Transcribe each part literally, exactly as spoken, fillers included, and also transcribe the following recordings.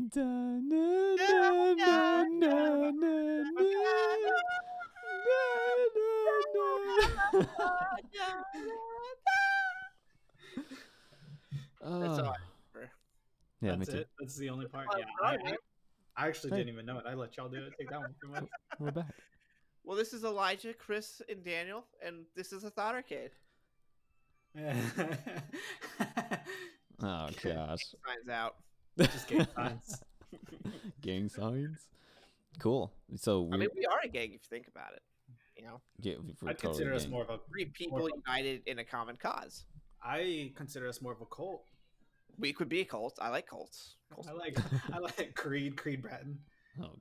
Da, na, na, na, na, na, na. That's all I Oh. remember. Yeah, me That's too. it. That's the only part. Well, Yeah, all I, right. I, I actually Hey. didn't even know it. I let y'all do it. Take that one from me. We're back. Well, this is Elijah, Chris, and Daniel, and this is a Thought Arcade. Oh gosh. Signs out. Just gang signs. Gang signs. Cool. So we I mean, we are a gang if you think about it. You know, yeah, we're I'd totally consider us gang. more of a. three people More of a- united in a common cause. I consider us more of a cult. We could be a cult. I like cults. Cults. I like. I like Creed. Creed Bratton. Oh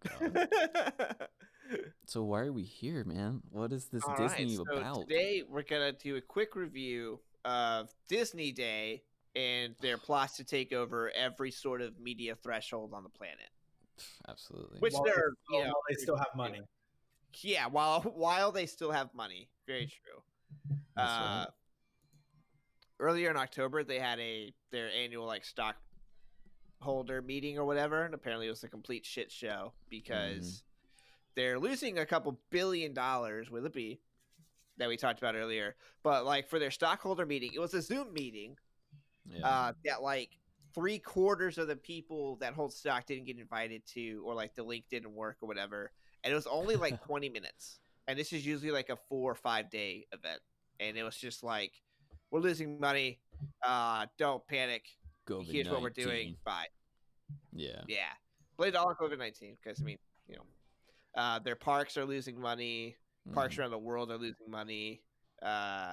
god. So why are we here, man? What is this All Disney right, so about? today we're gonna do a quick review of Disney Day and their plots to take over every sort of media threshold on the planet. Absolutely. Which While they're, they, you know, while they still have money. Yeah, while while they still have money. Very true. That's Uh, right. Earlier in October, they had a their annual like stockholder meeting or whatever, and apparently it was a complete shit show because they're losing a couple billion dollars with a B that we talked about earlier. But like for their stockholder meeting, it was a Zoom meeting Yeah. uh, that like three quarters of the people that hold stock didn't get invited to, or like the link didn't work or whatever, and it was only like twenty minutes. And this is usually like a four or five day event, and it was just like, we're losing money. Uh, don't panic. COVID Here's what we're doing. Bye. Yeah. Yeah. Blame it all on COVID nineteen because, I mean, you know, uh, their parks are losing money. Parks Mhm. around the world are losing money. Uh,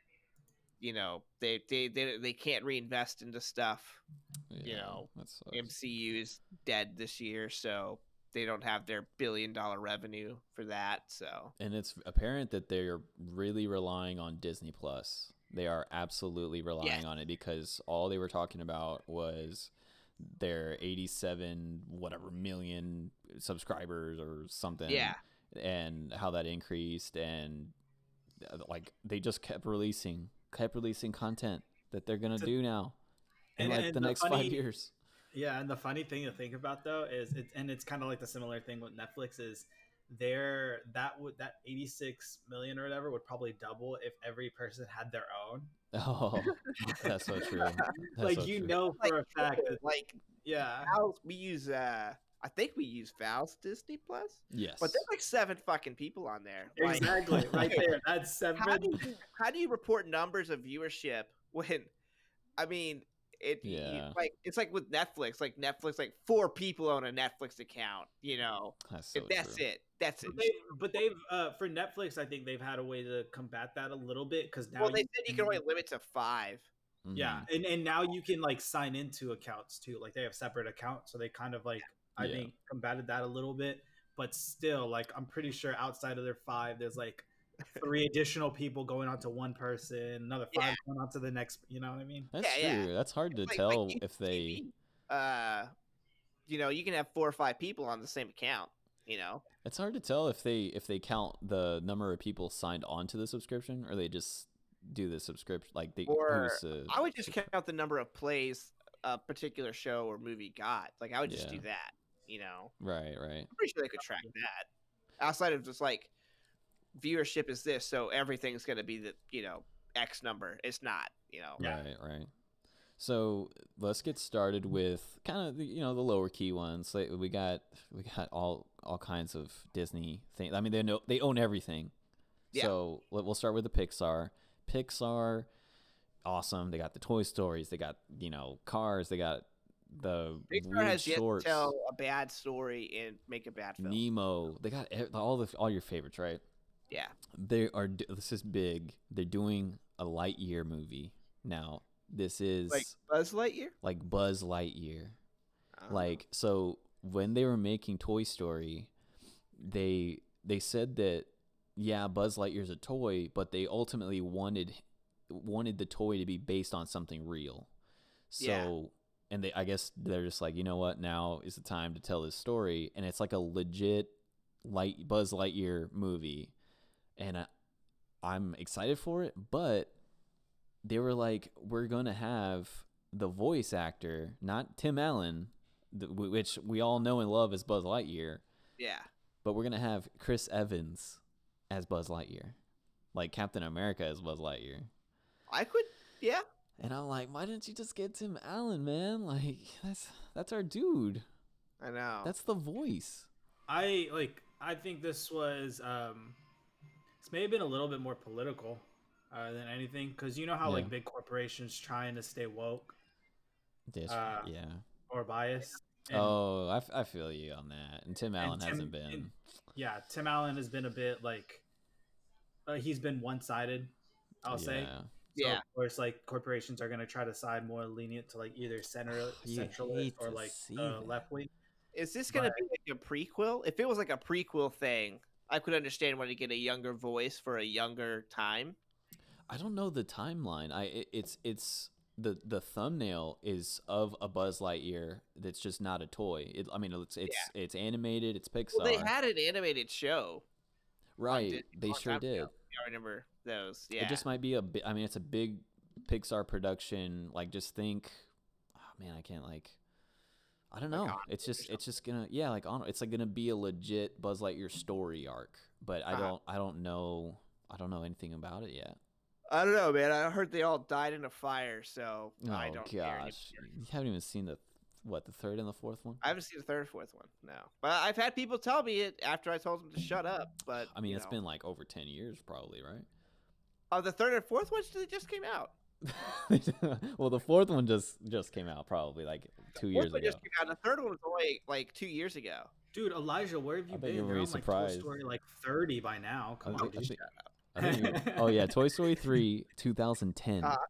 you know, they, they, they, they can't reinvest into stuff. Yeah, You know, that sucks. M C U is dead this year, so they don't have their billion dollar revenue for that. So, And it's apparent that they're really relying on Disney Plus. They are absolutely relying Yes. on it because all they were talking about was their eighty-seven whatever million subscribers or something. Yeah. And how that increased, and uh, like they just kept releasing, kept releasing content that they're gonna To- do now in And- like and the the next funny- five years. Yeah, and the funny thing to think about though is it, and it's kind of like the similar thing with Netflix is there that would that eighty-six million or whatever would probably double if every person had their own. Oh, that's so true. That's like so you true. know for like, a fact that like yeah. Val's, we use, uh, I think we use Val's Disney Plus, Yes. but there's like seven fucking people on there. Like, Exactly, right there. That's how seven. do you how do you report numbers of viewership when, I mean, it you- Yeah. like it's like with Netflix, like Netflix, like four people own a Netflix account. You know, That's so if that's true. it. That's it. But, they, but they've uh, for Netflix, I think they've had a way to combat that a little bit because now Well, they you- said you can only limit to five. Mhm. yeah, and and now you can like sign into accounts too. Like they have separate accounts, so they kind of like I Yeah. think combated that a little bit. But still, like I'm pretty sure outside of their five, there's like three additional people going on to one person, another five Yeah. going on to the next. You know what I mean? That's Yeah, true. That's hard to Like- tell like if they. T V, uh, you know, you can have four or five people on the same account. You know, It's hard to tell if they if they count the number of people signed on to the subscription or they just do the subscription like they. Or who's, uh, I would just count the number of plays a particular show or movie got. Like I would just Yeah. do that. You know, right, right. I'm pretty sure they could track that. Outside of just like viewership is this, so everything's going to be the you know X number. It's not. You know. Yeah. Right, right. So let's get started with kind of the, you know the lower key ones. Like we got we got all all kinds of Disney things. I mean they know they own everything. Yeah. So let- we'll start with the Pixar. Pixar, awesome. They got the Toy Stories. They got you know Cars. They got the Pixar weird has yet shorts. to tell a bad story and make a bad film. Nemo. They got e- all the all your favorites, right? Yeah. They are. d- This is big. They're doing a Lightyear movie now. This is Like Buzz Lightyear. like Buzz Lightyear. Oh. Like so when they were making Toy Story, they they said that yeah, Buzz Lightyear's a toy, but they ultimately wanted wanted the toy to be based on something real. So Yeah. and they I guess they're just like, you know what, now is the time to tell this story, and it's like a legit light Buzz Lightyear movie. And I, I'm excited for it, but they were like, we're going to have the voice actor, not Tim Allen, the, which we all know and love as Buzz Lightyear. Yeah. But we're gonna have Chris Evans as Buzz Lightyear, like Captain America as Buzz Lightyear. I could, yeah. And I'm like, why didn't you just get Tim Allen, man? Like that's that's our dude. I know. That's the voice. I like. I think this was. Um, this may have been a little bit more political uh, than anything, because you know how Yeah. like big corporations trying to stay woke Dish, Uh, yeah. or biased. And, Oh, I, f- I feel you on that. And Tim Allen Tim- hasn't been. and- yeah, Tim Allen has been a bit like. Uh, he's been one-sided, I'll say. yeah. So Yeah. Of course, like corporations are going to try to side more lenient to like either center You centralist hate or to like see uh, that. left wing. Is this going to But- be like a prequel? If it was like a prequel thing, I could understand wanting to get a younger voice for a younger time. I don't know the timeline. I it, it's it's the the thumbnail is of a Buzz Lightyear that's just not a toy. It, I mean, it's it's it's animated. It's Pixar. Well, they had an animated show. on right. Disney They a long sure time did. ago. Yeah, I remember those. Yeah. It just might be a bi- I mean, it's a big Pixar production. Like, just think, oh man, I can't like. I don't Like know. Onward It's or just it's just gonna yeah like on it's like gonna be a legit Buzz Lightyear story arc. But I Uh-huh. don't I don't know I don't know anything about it yet. I don't know, man. I heard they all died in a fire, so Oh I don't care anymore. gosh, you haven't even seen the what the third and the fourth one. I haven't seen the third or fourth one. No, but I've had people tell me it after I told them to shut up. But I mean, you it's know. been like over ten years, probably, right? Oh, the third and fourth ones they just came out. Well, the fourth one just just came out, probably like two Fourth years one ago. just came out. The third one was only like two years ago. Dude, Elijah, where have you I bet been? you're You're very on like Toy surprised. Story like thirty by now. Come I on, think- I dude. think- I think you- oh yeah, Toy Story three, two thousand ten. Uh,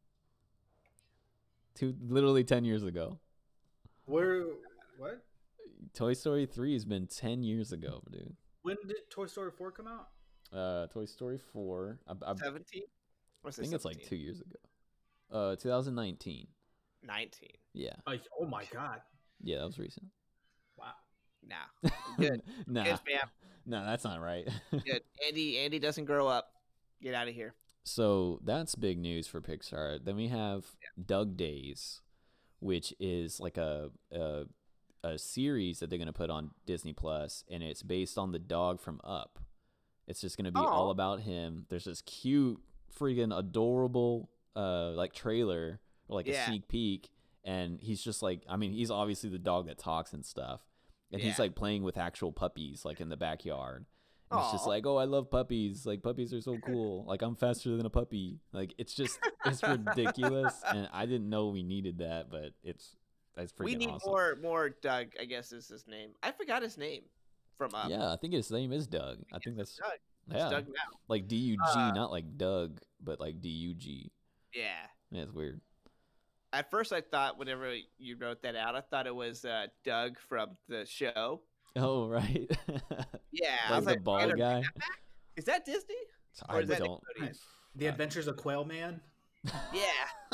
Two, literally ten years ago. Where? What? Toy Story three has been ten years ago, dude. When did Toy Story four come out? Uh, Toy Story four. I, I, I Seventeen. Or think it's like two years ago. Uh, two thousand nineteen. Nineteen. Yeah, Like, oh my god! yeah, that was recent. Wow. Nah. Good. nah, Good, fam. no, that's not right. Good. Andy. Andy doesn't grow up. Get out of here. So that's big news for Pixar. Then we have Doug Days, which is like a a, a series that they're gonna put on Disney Plus, and it's based on the dog from Up. It's just gonna be all Oh. about him. There's this cute, freaking adorable, uh, like trailer or like Yeah. a sneak peek, and he's just like, I mean, he's obviously the dog that talks and stuff, and he's Yeah. like playing with actual puppies, like in the backyard. And it's just Aw. like, oh, I love puppies. Like, puppies are so cool. Like, I'm faster than a puppy. Like, it's just, it's ridiculous. And I didn't know we needed that, but it's, that's freaking We need awesome. more. More Doug. I guess is his name. I forgot his name from Up. Yeah, I think his name is Doug. I think that's, Doug. It's yeah, Doug now. like D U G, Uh, not like Doug, but like D U G. Yeah. Yeah, it's weird. At first, I thought whenever you wrote that out, I thought it was uh, Doug from the show. Oh, right. Yeah, I Like was the like, bald "Wait a guy. minute, Is that Disney? I Or is that don't. Nickelodeon? The Adventures of Quail Man. Yeah.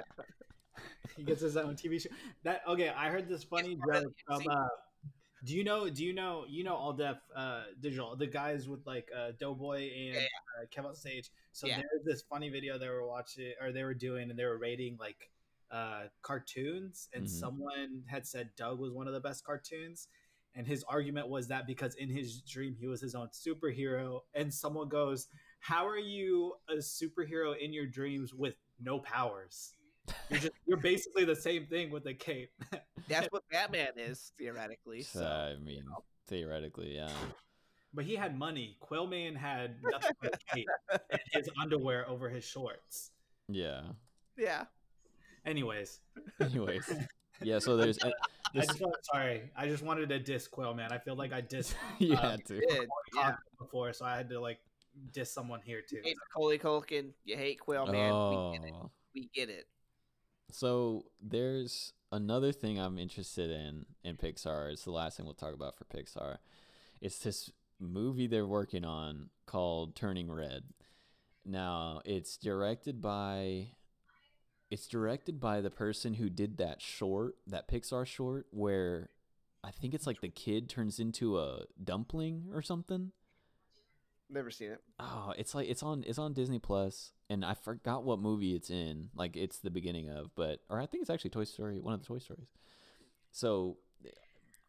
He gets his own T V show. That okay? I heard this funny Yeah, joke from. see- Uh, do you know? Do you know? You know all deaf uh, digital the guys with like uh, Doughboy and Yeah, uh, Kev on Stage. So Yeah. there's this funny video they were watching or they were doing, and they were rating like uh, cartoons, and Mhm. someone had said Doug was one of the best cartoons. And his argument was that because in his dream he was his own superhero, and someone goes, "How are you a superhero in your dreams with no powers? You're just you're basically the same thing with a cape." That's what Batman is theoretically. So I mean, theoretically, yeah. But he had money. Quailman had nothing but a cape and his underwear over his shorts. Yeah. yeah. Anyways, Anyways. Yeah, so there's, uh, I this, just want, sorry, I just wanted to diss Quailman. I feel like I dissed you uh, had to. Did, yeah. before, so I had to like diss someone here too. You hate Macaulay Culkin. You hate Quail Man. We get it. Oh. We get it. So there's another thing I'm interested in in Pixar. It's the last thing we'll talk about for Pixar. It's this movie they're working on called Turning Red. Now, it's directed by it's directed by the person who did that short, that Pixar short where I think it's like the kid turns into a dumpling or something. Never seen it. Oh, it's like it's on it's on Disney Plus, and I forgot what movie it's in. Like it's the beginning of, but or I think it's actually Toy Story, one of the Toy Stories. So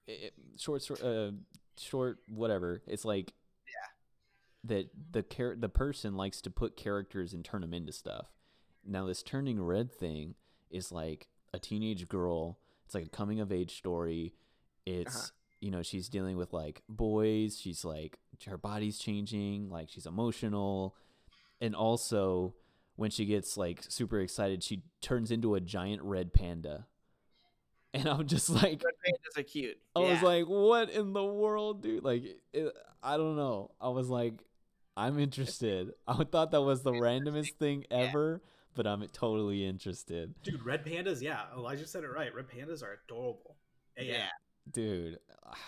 it, short, short, uh, short, whatever. It's like that the char- the person likes to put characters and turn them into stuff. Now this Turning Red thing is like a teenage girl. It's like a coming of age story. It's uh-huh. you know, she's dealing with like boys. She's like her body's changing. Like she's emotional, and also when she gets like super excited, she turns into a giant red panda. And I'm just like, red pandas are cute. I yeah. was like, what in the world, dude? Like, it, I don't know. I was like, I'm interested. I thought that was the randomest thing ever, yeah. but I'm totally interested. Dude, red pandas, yeah. Elijah said it right. Red pandas are adorable. A M. Yeah. Dude,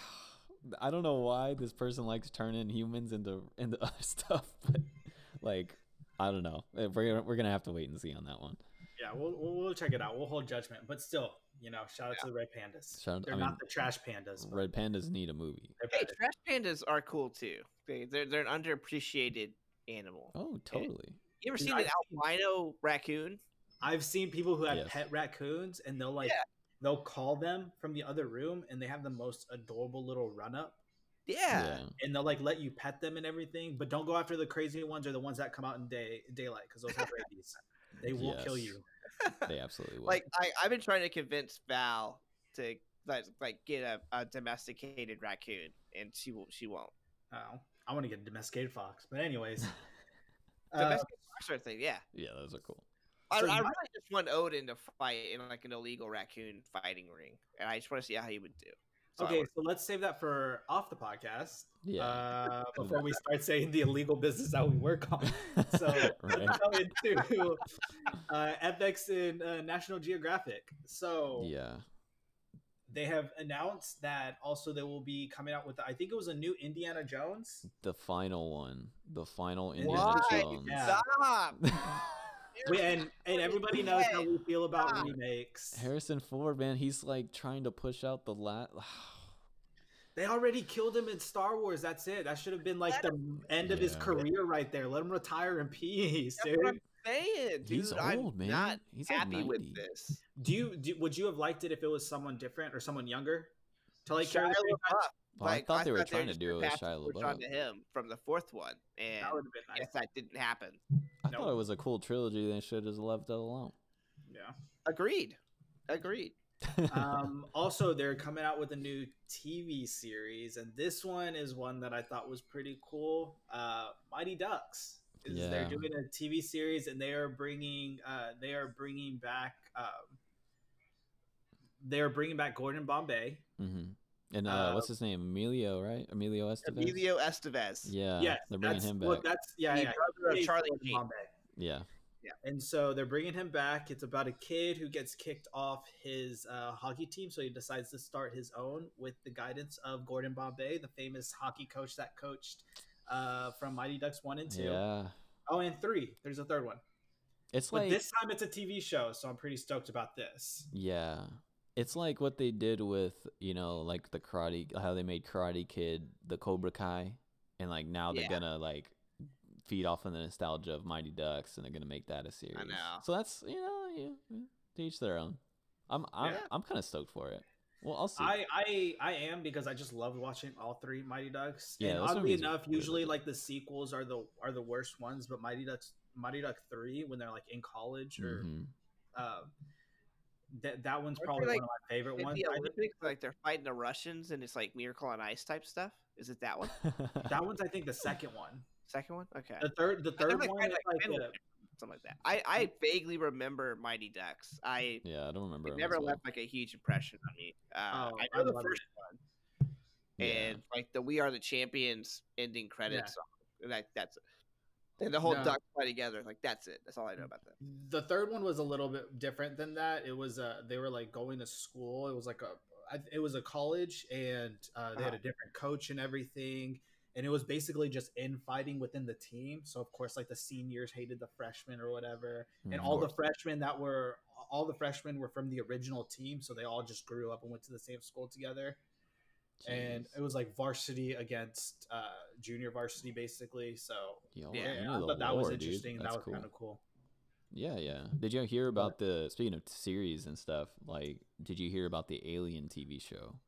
I don't know why this person likes turning humans into into other stuff, but like, I don't know. We're we're gonna have to wait and see on that one. Yeah, we'll we'll, we'll check it out. We'll hold judgment, but still, you know, shout out yeah. to the red pandas. Shout, they're I not mean, the trash pandas. Red pandas need a movie. Hey, trash pandas are cool too. They they're they're an underappreciated animal. Oh, totally. You ever Dude, seen I've an albino raccoon? I've seen people who have yes. pet raccoons, and they'll like yeah. they'll call them from the other room, and they have the most adorable little run up. Yeah. yeah, and they'll like let you pet them and everything, but don't go after the crazy ones or the ones that come out in day daylight because those have rabies. They will yes. kill you. They absolutely will. Like I, I've been trying to convince Val to like, like get a, a domesticated raccoon, and she will she won't. Oh, I want to get a domesticated fox, but anyways, domesticated uh, fox sort of thing. Yeah, yeah, those are cool. I, so I really just want Odin to fight in like an illegal raccoon fighting ring, and I just want to see how he would do. So okay, so let's save that for off the podcast. Yeah. Uh, before we start saying the illegal business that we work on. So right. let's go into uh, F X and uh, National Geographic. So yeah, they have announced that also they will be coming out with, I think it was a new Indiana Jones. The final one, the final Indiana Why? Jones. Yeah. Stop. we, and and everybody knows how we feel about Stop. remakes. Harrison Ford, man, he's like trying to push out the last. They already killed him in Star Wars. That's it. That should have been like the end of yeah. his career right there. Let him retire in peace, That's dude. What I'm saying, dude. He's old, I'm man. not He's happy like with this. Do you do, would you have liked it if it was someone different or someone younger to like Shia LaBeouf. Well, like, I thought they I were thought trying they to do it with Shia LaBeouf. To him from the fourth one, and that would have been nice. Yes, that didn't happen. I nope. thought it was a cool trilogy. They should have just left it alone. Yeah, agreed. Agreed. um, also, they're coming out with a new T V series, and this one is one that I thought was pretty cool. Uh, Mighty Ducks. Is Yeah. They're doing a T V series, and they are bringing uh, they are bringing back um, they are bringing back Gordon Bombay. Mm-hmm. And uh, Uh, what's his name? Emilio, right? Emilio Estevez. Emilio Estevez. Yeah, Yes, they're bringing that's, him back. well, that's yeah, The yeah. brother of He's Charlie Gordon Sheen. Bombay. Yeah, And so they're bringing him back. It's about a kid who gets kicked off his uh, hockey team, so he decides to start his own with the guidance of Gordon Bombay, the famous hockey coach that coached uh, from Mighty Ducks one and two. yeah. Oh, and three. There's a third one. It's But like this time it's a T V show, so I'm pretty stoked about this. yeah, it's like what they did with you know like the Karate, how they made Karate Kid the Cobra Kai, and like now they're Yeah. gonna like feed off on the nostalgia of Mighty Ducks, and they're gonna make that a series. know. So that's you know yeah, to each their own. I'm I'm Yeah. I'm kind of stoked for it. Well, I'll see. I, I I am because I just loved watching all three Mighty Ducks. Yeah, and those oddly movies are enough, really usually good. like the sequels are the are the worst ones, but Mighty Ducks Mighty Duck three when they're like in college or Mhm. uh, that that one's Aren't they, probably like, one of my favorite In ones. the I think Olympics, like they're fighting the Russians, and it's like Miracle on Ice type stuff. Is it that one? that one's I think the second one. Second one? Okay. The third the I think third like one kinda is like like Finland, the, something like that. I, I vaguely remember Mighty Ducks. I yeah, I don't remember. it them never as well. left like a huge impression on me. Uh, Oh, I I know the love first it. one, Yeah. and like the "We Are the Champions" ending credits Yeah. song. Like that's it. And the whole No. duck fly together. Like that's it. That's all I know about that. the third one was a little bit different than that. It was uh they were like going to school. It was like a I- it was a college, and uh, they had a different coach and everything. And it was basically just infighting within the team. So of course, like the seniors hated the freshmen or whatever, and Mhm. all the freshmen that were all the freshmen were from the original team, so they all just grew up and went to the same school together. And Jeez. it was like varsity against uh, junior varsity, basically. So Yo, Yeah, you yeah, know I the thought that was lore, dude. interesting. That's That was cool. kind of cool. Yeah, yeah. Did you hear about the speaking of series and stuff? Like, did you hear about the Alien T V show?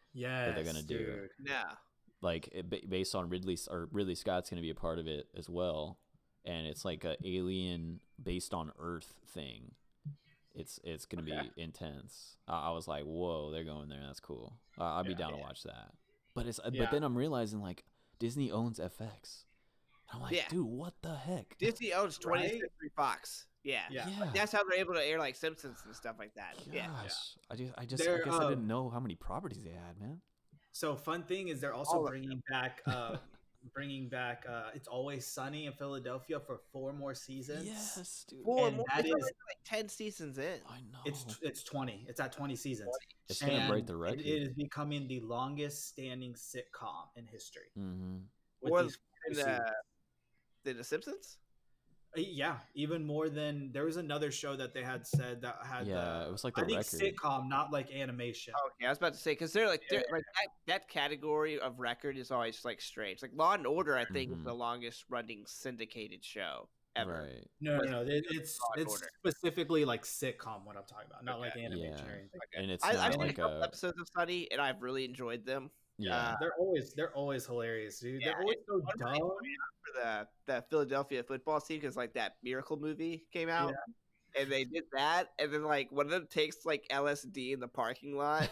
Yeah, that they're gonna do. Yeah. Like it, based on Ridley or Ridley Scott's gonna be a part of it as well, and it's like a alien based on Earth thing. It's it's gonna okay. be intense. Uh, I was like, whoa, they're going there. That's cool. Uh, I'll be yeah, down yeah. to watch that. But it's yeah. but then I'm realizing like Disney owns F X. I'm like, yeah. dude, what the heck? Disney owns twentieth right? Century Fox. Yeah. Yeah. yeah. Like, that's how they're able to air like Simpsons and stuff like that. Gosh. Yeah. I just I just I guess um, I didn't know how many properties they had, man. So fun thing is they're also All bringing back uh bringing back uh It's Always Sunny in Philadelphia for four more seasons. Yes, dude. Four and more. That is like ten seasons in. I know. It's it's twenty. It's at twenty seasons. It's gonna break the record. It, it is becoming the longest standing sitcom in history. Mm-hmm. More than uh, than The Simpsons. Yeah, even more than there was another show that they had said that had yeah, the, it was like the I think record. sitcom, not like animation. Okay, I was about to say because they're like they're, yeah. like that, that category of record is always like strange. Like Law and Order, I think, mm-hmm. is the longest running syndicated show ever. Right. No, no, no. It, it's it's Order. Specifically like sitcom. What I'm talking about, not okay. like animation yeah. or anything. Okay. And it's I, not I've like seen a couple a... episodes of Sunny, and I've really enjoyed them. Yeah, uh, they're always they're always hilarious, dude. Yeah, they're always so dumb. For the the Philadelphia football team, because like that Miracle movie came out, yeah. and they did that, and then like one of them takes like L S D in the parking lot.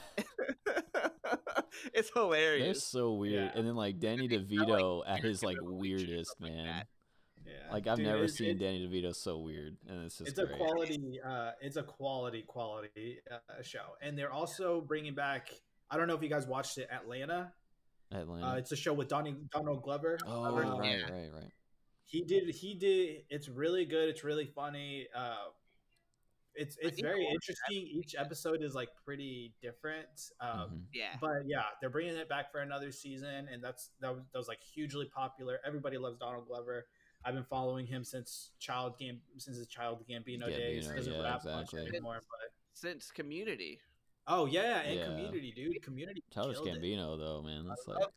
It's hilarious. They're so weird, yeah. and then like Danny DeVito like, at his like weirdest, man. Like, yeah. like I've Dude, never seen it's, Danny DeVito so weird, and it's just it's great. a quality, uh, it's a quality quality uh, show, and they're also bringing back. I don't know if you guys watched it, Atlanta. Atlanta. Uh, it's a show with Donnie, Donald Glover. Oh, uh, right, yeah. right, right. He did. He did. It's really good. It's really funny. Uh, it's it's very interesting. Each episode is like pretty different. Um, mm-hmm. Yeah. But yeah, they're bringing it back for another season, and that's that was, that was like hugely popular. Everybody loves Donald Glover. I've been following him since child game since his Child Gambino, Gambino days. Doesn't yeah, rap exactly. much anymore, but since Community. Oh yeah, and yeah. Community, dude. Community. Childish Gambino, it. though, man. That's like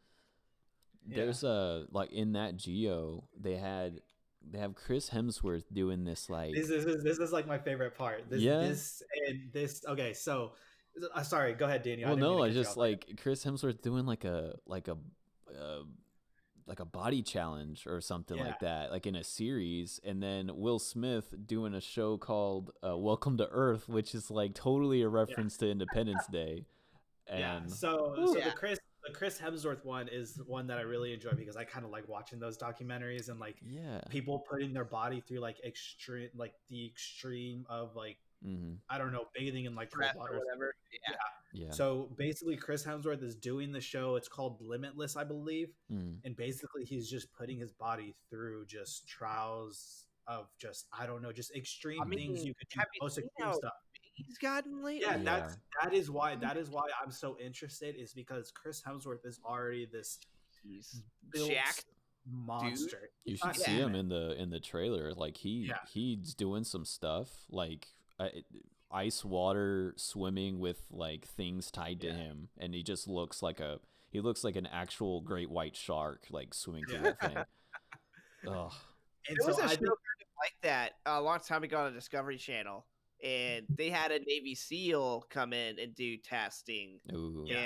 yeah. there's a like in that Geo they had they have Chris Hemsworth doing this like this is this, this is like my favorite part. This, yeah. This and this. Okay, so uh, sorry. Go ahead, Daniel. Well, I no, I just like Chris Hemsworth doing like a like a. Uh, like a body challenge or something yeah. like that, like in a series, and then Will Smith doing a show called uh, Welcome to Earth, which is like totally a reference yeah. to Independence Day. And yeah, so so yeah. the Chris the Chris Hemsworth one is one that I really enjoy because I kind of like watching those documentaries and like yeah. people putting their body through like extreme, like the extreme of like mm-hmm. I don't know, bathing in like cold water or whatever. Yeah. yeah. Yeah. So basically, Chris Hemsworth is doing the show. It's called Limitless, I believe. Mm. And basically, he's just putting his body through just trials of just I don't know, just extreme I mean, things you could do, most extreme stuff. He's gotten lately. Yeah, that's that is why that is why I'm so interested. Is because Chris Hemsworth is already this he's built jacked monster. Dude. You should see him in the in the trailer. Like he yeah. he's doing some stuff like. Uh, ice water swimming with like things tied to yeah. him, and he just looks like a he looks like an actual great white shark like swimming through yeah. that thing. Ugh. And there was so a I show think... like that a long time ago on the Discovery Channel, and they had a Navy SEAL come in and do testing. Ooh. And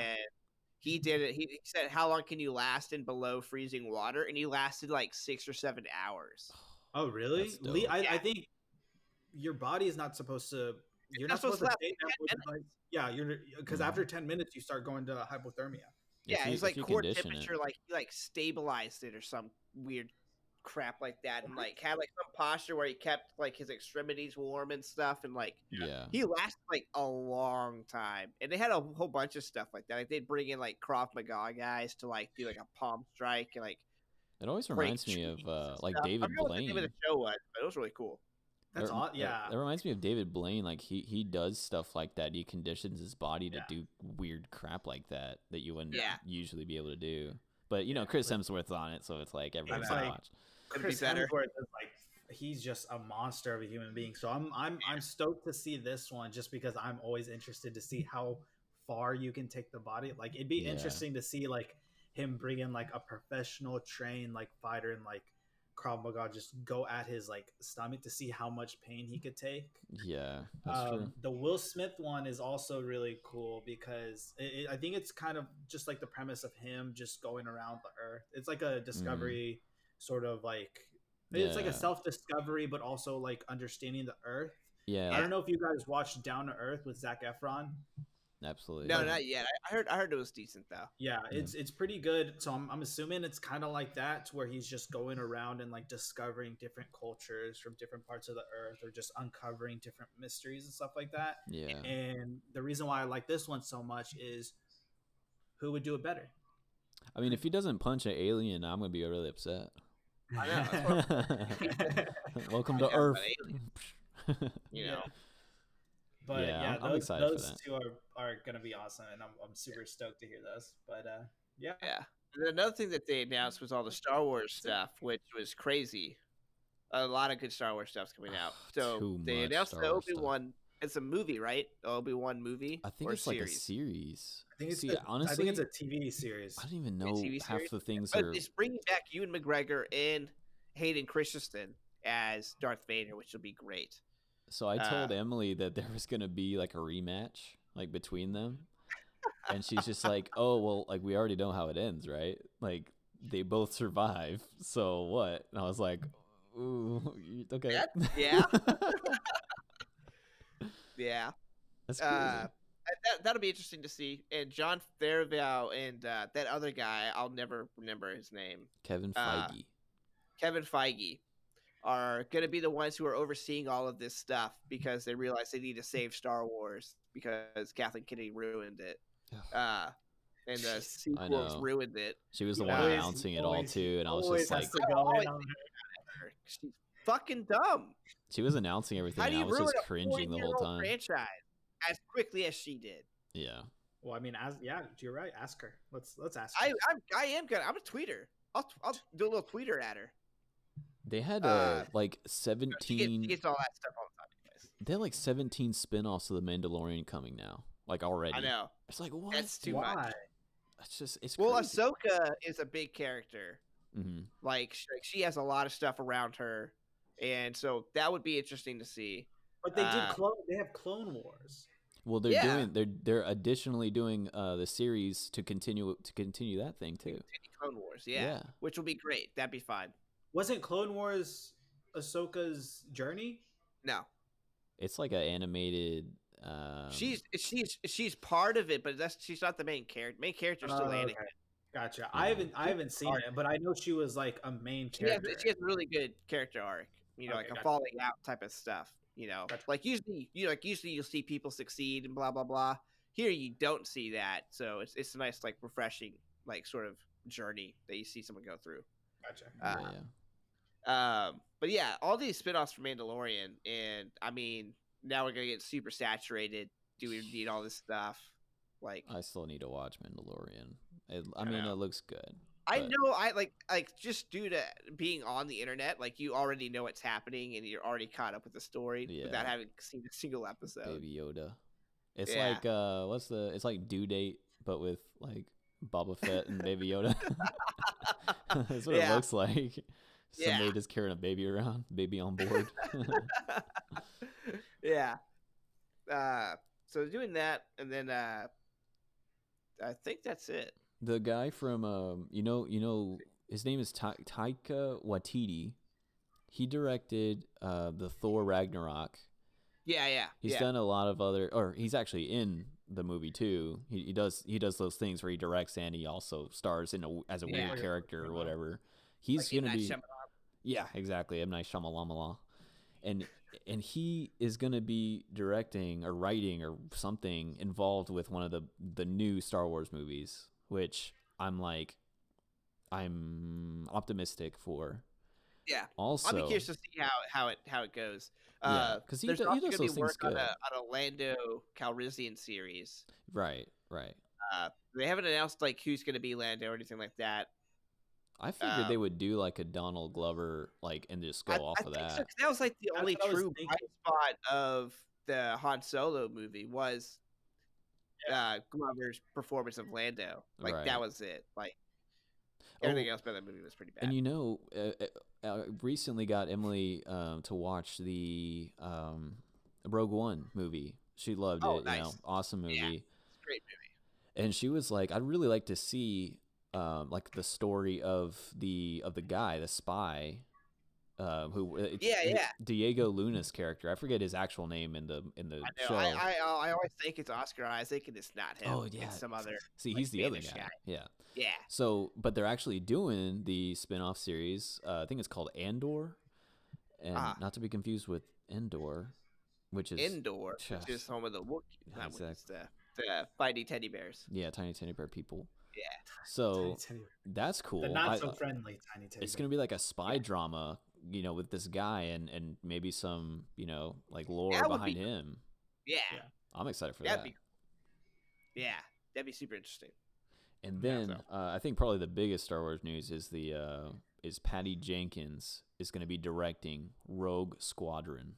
he did it. He said, "How long can you last in below freezing water?" And he lasted like six or seven hours. Oh, really? Lee, I, yeah. I think your body is not supposed to. You're not, not supposed, supposed to stay that like, yeah, you're because mm-hmm. after ten minutes you start going to hypothermia. Yeah, you, it's like core temperature, it. like he like stabilized it or some weird crap like that, and like had like some posture where he kept like his extremities warm and stuff, and like yeah, he lasted like a long time. And they had a whole bunch of stuff like that. Like they'd bring in like Krav Maga guys to like do like a palm strike and like. It always reminds me of uh, like David I don't know Blaine. What the name of the show was, but it was really cool. That's that, all, yeah. That, that reminds me of David Blaine. Like he, he does stuff like that. He conditions his body to yeah. do weird crap like that that you wouldn't yeah. usually be able to do. But you know, Chris Hemsworth's on it, so it's like everyone's gonna watch. Chris Hemsworth is like he's just a monster of a human being. So I'm I'm I'm stoked to see this one just because I'm always interested to see how far you can take the body. Like it'd be yeah. interesting to see like him bring in like a professional trained like fighter and like Krav Maga just go at his like stomach to see how much pain he could take. Yeah, that's Um, true. the Will Smith one is also really cool because it, it, I think it's kind of just like the premise of him just going around the earth. It's like a discovery sort of like it's like a Yeah. self-discovery, but also like understanding the earth. Yeah, I don't know if you guys watched Down to Earth with Zac Efron. absolutely. No, yeah. not yet. I I heard I heard it was decent though. Yeah, it's it's pretty good. So I'm, I'm assuming it's kind of like that, to where he's just going around and like discovering different cultures from different parts of the earth, or just uncovering different mysteries and stuff like that. Yeah. And the reason why I like this one so much is who would do it better? I mean, if he doesn't punch an alien, I'm gonna be really upset. I know. That's what, Welcome I to know, Earth. but you Yeah. know. But Yeah, yeah, I'm- I'm those, excited for those that. two are, are gonna be awesome, and I'm I'm super stoked to hear those. But uh, yeah, Yeah. And then another thing that they announced was all the Star Wars stuff, which was crazy. A lot of good Star Wars stuff's coming out. So Too they much announced Star the Wars Obi Wan. It's a movie, right? Obi Wan movie. I think or it's like a series? series. I think it's See, a, honestly, I think it's a T V series. I don't even A know T V half series? the things But are. it's bringing back Ewan McGregor and Hayden Christensen as Darth Vader, which will be great. So I told uh, Emily that there was gonna be like a rematch, like between them, and she's just like, "Oh well, like we already know how it ends, right? Like they both survive, so what?" And I was like, "Ooh, y- okay, That- yeah. Yeah. that's crazy." Uh, that, that'll be interesting to see. And John Favreau and uh, that other guy, I'll never remember his name, Kevin uh, Feige. Kevin Feige, are going to be the ones who are overseeing all of this stuff because they realize they need to save Star Wars because Kathleen Kennedy ruined it. Uh, and the I sequels know. ruined it. She was the He one always- announcing it all always- too, and I was always just like, has to go in on her. She's fucking dumb. she was announcing everything, How do and I you was ruin just a cringing the whole forty-year-old time. franchise as quickly as she did? Yeah, Well, I mean, as yeah, you're right. Ask her. Let's let's ask her. I I'm, I am gonna. I'm a tweeter. I'll I'll do a little tweeter at her. they had uh, Uh, like She gets, seventeen. she gets all that stuff all the time. Anyways. They had like seventeen spin-offs of the Mandalorian coming now, like already. I know. It's like what? That's too Why? much. It's just it's Well, crazy. Ahsoka is a big character. Mhm. Like she, like she has a lot of stuff around her, and so that would be interesting to see. But they did uh, clone. They have Clone Wars. Well, they're Yeah. doing they're they're additionally doing uh the series to continue to continue that thing too. Clone Wars, yeah, Yeah. which will be great. That'd be fine. Wasn't Clone Wars Ahsoka's journey? No, It's like an animated. Um, she's she's she's part of it, but that's she's not the main character. Main character's still Oh, Anakin. okay. Gotcha. I Yeah. haven't I haven't seen Alright. it, but I know she was like a main She has, character. she has a really good character arc. You know, Okay, like a gotcha. falling out type of stuff. You know, Gotcha. like usually, you know, like usually you'll see people succeed and blah blah blah. Here you don't see that, so it's it's a nice, like, refreshing, like, sort of journey that you see someone go through. Gotcha. yeah, uh, yeah. Um, but yeah, all these spin-offs for Mandalorian, and I mean, now we're gonna get super saturated. Do we need all this stuff? Like, I still need to watch Mandalorian. It, I I mean, know. it looks good. I but- know, I like, like just due to being on the internet, like you already know what's happening, and you're already caught up with the story Yeah. without having seen a single episode. Baby Yoda. It's Yeah. like uh, what's the? It's like Due Date, but with like Boba Fett and Baby Yoda. That's what Yeah. it looks like. Somebody Yeah. just carrying a baby around, baby on board. Yeah. Uh, so doing that, and then uh, I think that's it. The guy from um, you know, you know, his name is Ta- Taika Waititi. He directed uh the Thor Ragnarok. Yeah, yeah. He's yeah. done a lot of other, or he's actually in the movie too. He, he does he does those things where he directs and he also stars in a, as a Yeah. weird character or Like, whatever. He's Like, M. gonna Night be Shyamalan. yeah, exactly. M Night Shyamalan, and and he is gonna be directing or writing or something involved with one of the the new Star Wars movies, which I'm like, I'm optimistic for. Yeah. Also, I'll be curious to see how, how it how it goes. Yeah, Uh, 'cause he there's do- he also does gonna be those things work on good. a, on a Lando Calrissian series. right, right. Uh, they haven't announced like who's going to be Lando or anything like that. I figured Um, they would do like a Donald Glover, like, and just go I, off I of think that. so, 'cause that was like the That's only what I was true bright thinking. spot of the Han Solo movie was uh, Glover's performance of Lando. Like Right. that was it. Like Everything Oh, else about that movie was pretty bad. And you know, uh, uh, uh, recently got Emily um, to watch the um, Rogue One movie. She loved Oh, it. nice. You know, awesome movie. Yeah. Great movie. And she was like, "I'd really like to see um, like the story of the of the guy, the spy, uh, who it's, Yeah, yeah. Diego Luna's character. I forget his actual name in the in the I know. show. I, I I always think it's Oscar Isaac, and it's not him. Oh, yeah. It's some other. See, like, he's the other guy. Spanish guy. Yeah. Yeah. So, but they're actually doing the spin-off series. Uh, I think it's called Andor, and Ah. not to be confused with Endor, which is Indoor, Yes. which is home of the Wookiees. Yeah, Not Wookiees, exactly. the, the fighty teddy bears. yeah, tiny teddy bear people. Yeah. So Tiny teddy- that's cool. the not I- so friendly tiny teddy. it's bear. gonna be like a spy drama, you know, with this guy and and maybe some, you know, like lore That would behind be- him. Yeah. Yeah. I'm excited for That'd that. be. Yeah, that'd be super interesting. And Yeah, then so- uh, I think probably the biggest Star Wars news is the uh, is Patty Jenkins is going to be directing Rogue Squadron,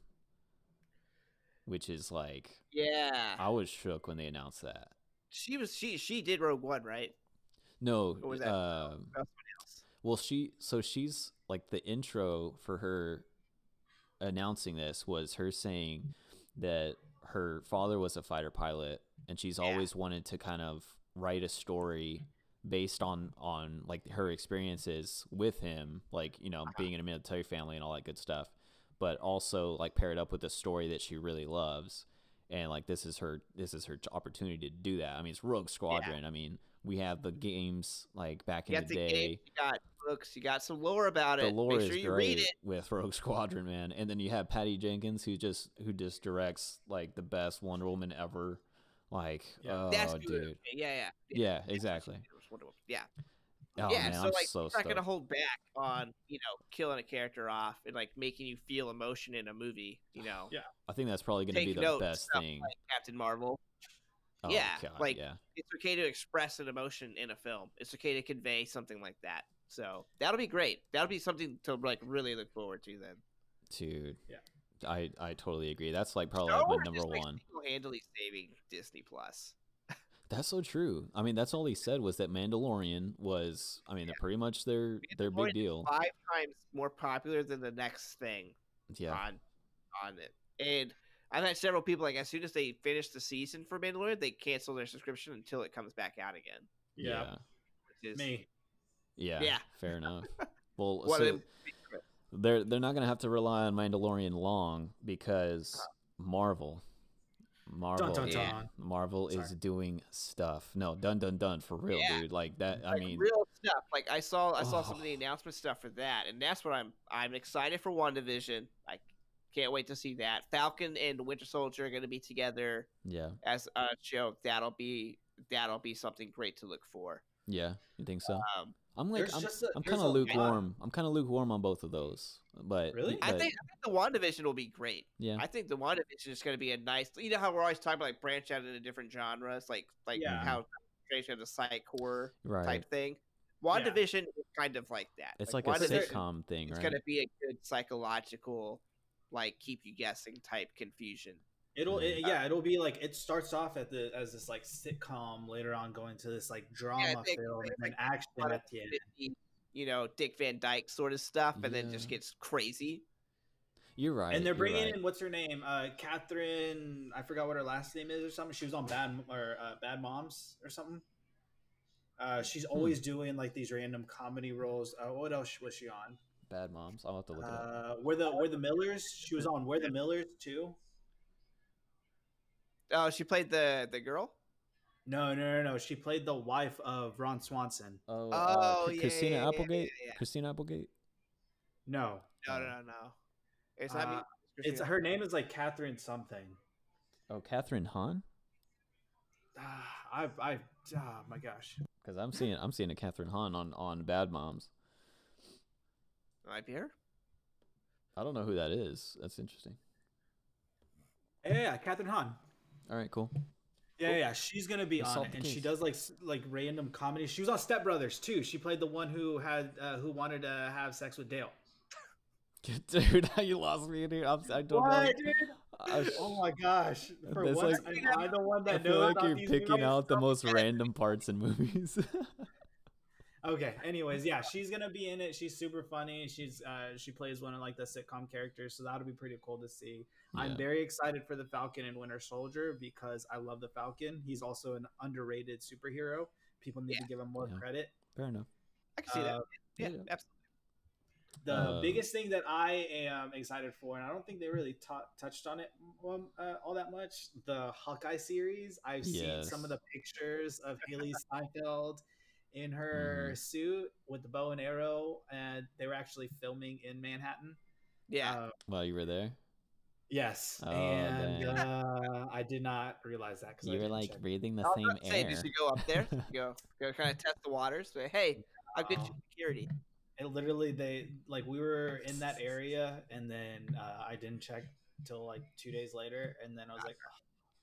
which is like Yeah. I was shook when they announced that. She was she she did Rogue One, right? No, Or was that uh, that was someone else? well, she so she's like the intro for her announcing this was her saying that her father was a fighter pilot and she's Yeah. always wanted to kind of write a story based on on like her experiences with him, like, you know, Uh-huh. being in a military family and all that good stuff, but also like pair it up with a story that she really loves. And like this is her this is her opportunity to do that. I mean, it's Rogue Squadron. I mean, we have the games like back in You the got the day. game, you got books, you got some lore about The it. lore Make is sure you great read it. with Rogue Squadron, man. And then you have Patty Jenkins, who just who just directs like the best Wonder Woman ever. Like, Yeah. oh, That's good. dude, Yeah, yeah. yeah, exactly. Wonder Woman. Yeah. Oh yeah, man, so I'm like so it's not gonna stoked. hold back on, you know, killing a character off and like making you feel emotion in a movie, you know. Yeah. I think that's probably gonna Take be the note, best stuff thing. like Captain Marvel. Oh, yeah, God, like- yeah, It's okay to express an emotion in a film. It's okay to convey something like that. So that'll be great. That'll be something to like really look forward to then. dude. Yeah. I I totally agree. That's like probably Star like my Wars number is, like, one. single-handedly saving Disney Plus. That's so true. I mean, that's all he said was that Mandalorian was. I mean, they're pretty much their their Mandalorian big deal. Five times more popular than the next thing Yeah, on on it. And I've had several people like as soon as they finish the season for Mandalorian, they cancel their subscription until it comes back out again. Yeah. yeah, Which is Me. yeah. Yeah. Fair enough. Well, one so of them. they're they're not gonna have to rely on Mandalorian long because Marvel, Marvel, Dun, dun, Yeah. dun. Marvel is Sorry. doing stuff. No, done, done, done for real, Yeah. dude. Like that. I Like, mean, real stuff. Like I saw, I saw some of the Oh. announcement stuff for that, and that's what I'm. I'm excited for WandaVision. I can't wait to see that. Falcon and Winter Soldier are going to be together yeah, as a show. That'll be that'll be something great to look for. yeah. You think so? Um, I'm like, There's I'm, just a- I'm there's kind of a lot. lukewarm. I'm kind of lukewarm on both of those. But Really? I but, think I think the WandaVision will be great. yeah, I think the WandaVision is going to be a nice. You know how we're always talking about like branch out into different genres, like like Yeah. how Strange has a psych horror right. type thing. WandaVision is kind of like that. It's like, a WandaVision- sitcom thing, It's right? gonna be a good psychological, like keep you guessing type confusion. It'll Mm. it, yeah, it'll be like it starts off at the as this like sitcom, later on going to this like drama think- film and it's then like action lot of at the end. fifty, You know, Dick Van Dyke sort of stuff, and then just Yeah. gets crazy. You're right. And they're you're bringing right. in what's her name, uh, Catherine. I forgot what her last name is or something. She was on Bad or uh, Bad Moms or something. Uh, she's Hmm. always doing like these random comedy roles. Uh, what else was she on? Bad Moms. I'll have to look it up. Uh, where the where the Millers? She was on Where the Millers too. Oh, she played the the girl. No, no, no, no. She played the wife of Ron Swanson. Oh, Oh, uh, yeah, Christina yeah, yeah, Applegate. yeah, yeah. Christina Applegate. No, No, no, no, no. It's not me. Uh, It's it's Christina. her name is like Catherine something. Oh, Catherine Hahn. Ah, I, I, oh my gosh. Because I'm seeing I'm seeing a Catherine Hahn on on Bad Moms. Might be her. I don't know who that is. That's interesting. Yeah, yeah, Catherine Hahn. All right, cool. Yeah, yeah, yeah, she's gonna be Let's on solve it, the and she case. does like s- like random comedy. She was on Step Brothers too. She played the one who had uh, who wanted to have sex with Dale. Dude, you lost me, dude. I'm, I don't know. dude? I, Oh my gosh! For That's once, like- I'm, I'm the one I that feel knows like about you're these picking movies. out the most random parts in movies. Okay. Anyways, yeah, she's gonna be in it. She's super funny. She's uh she plays one of like the sitcom characters, so that'll be pretty cool to see. I'm Yeah. very excited for the Falcon and Winter Soldier because I love the Falcon. He's also an underrated superhero. People need Yeah. to give him more Yeah. credit. Fair enough. I can see Uh, that. Yeah, yeah. absolutely. The Uh, biggest thing that I am excited for, and I don't think they really t- touched on it um, uh, all that much, the Hawkeye series. I've seen some of Yes. the pictures of Haley Steinfeld in her Mhm. suit with the bow and arrow, and they were actually filming in Manhattan. Yeah. Uh, While you were there, yes, Oh, and dang. uh, I did not realize that because I you were didn't like check. breathing the I was same about to say, air. did you go up there? go go kind of test the waters. Say, hey, I'll get you security. It literally they like we were in that area, and then uh, I didn't check till like two days later, and then I was like, "Ugh."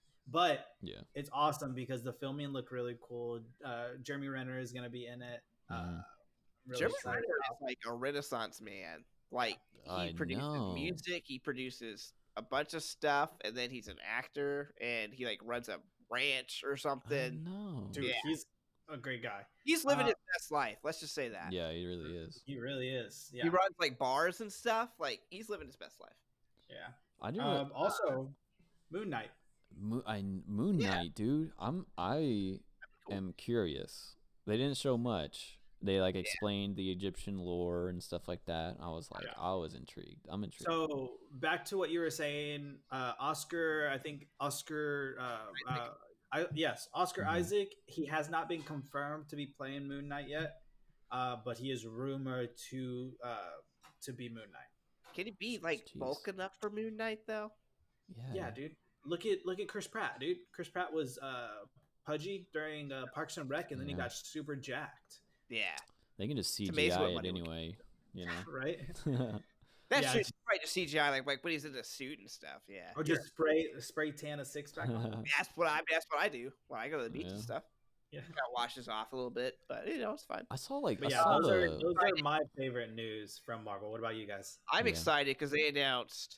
But Yeah. it's awesome because the filming looked really cool. Uh, Jeremy Renner is gonna be in it. Uh, Mhm. I'm really Jeremy excited Renner about- is like a renaissance man. Like he I produces know. music, he produces a bunch of stuff, and then he's an actor, and he like runs a ranch or I something. know. Dude, Yeah. he's a great guy. He's living Uh, his best life. Let's just say that. Yeah, he really is. He really is. Yeah, He runs like bars and stuff. Like he's living his best life. yeah. I do. Um, also, Moon Knight. Mo- I Moon Yeah. Knight, dude. I'm I Cool. am curious. They didn't show much. They like explained the Egyptian lore and stuff like that. I was like, Yeah. I was intrigued. I'm intrigued. So back to what you were saying, uh, Oscar. I think Oscar. Uh, uh, I, yes, Oscar Mhm. Isaac. He has not been confirmed to be playing Moon Knight yet, uh, but he is rumored to uh, to be Moon Knight. Can he be like Jeez. bulk enough for Moon Knight though? yeah. Yeah, dude. Look at look at Chris Pratt, dude. Chris Pratt was uh, pudgy during uh, Parks and Rec, and then he Yeah. got super jacked. Yeah, They can just It's amazing C G I what it money we can anyway. You know. Right? that's Yeah, true. it's- Right, just C G I like like when he's in the suit and stuff. Yeah, Or just spray spray tan a six pack. that's what I that's what I do when I go to the beach and Yeah. stuff. Yeah. Kind of washes off a little bit, but you know it's fine. I saw like But I yeah, saw those are the those are my favorite news from Marvel. What about you guys? I'm Yeah. excited because they announced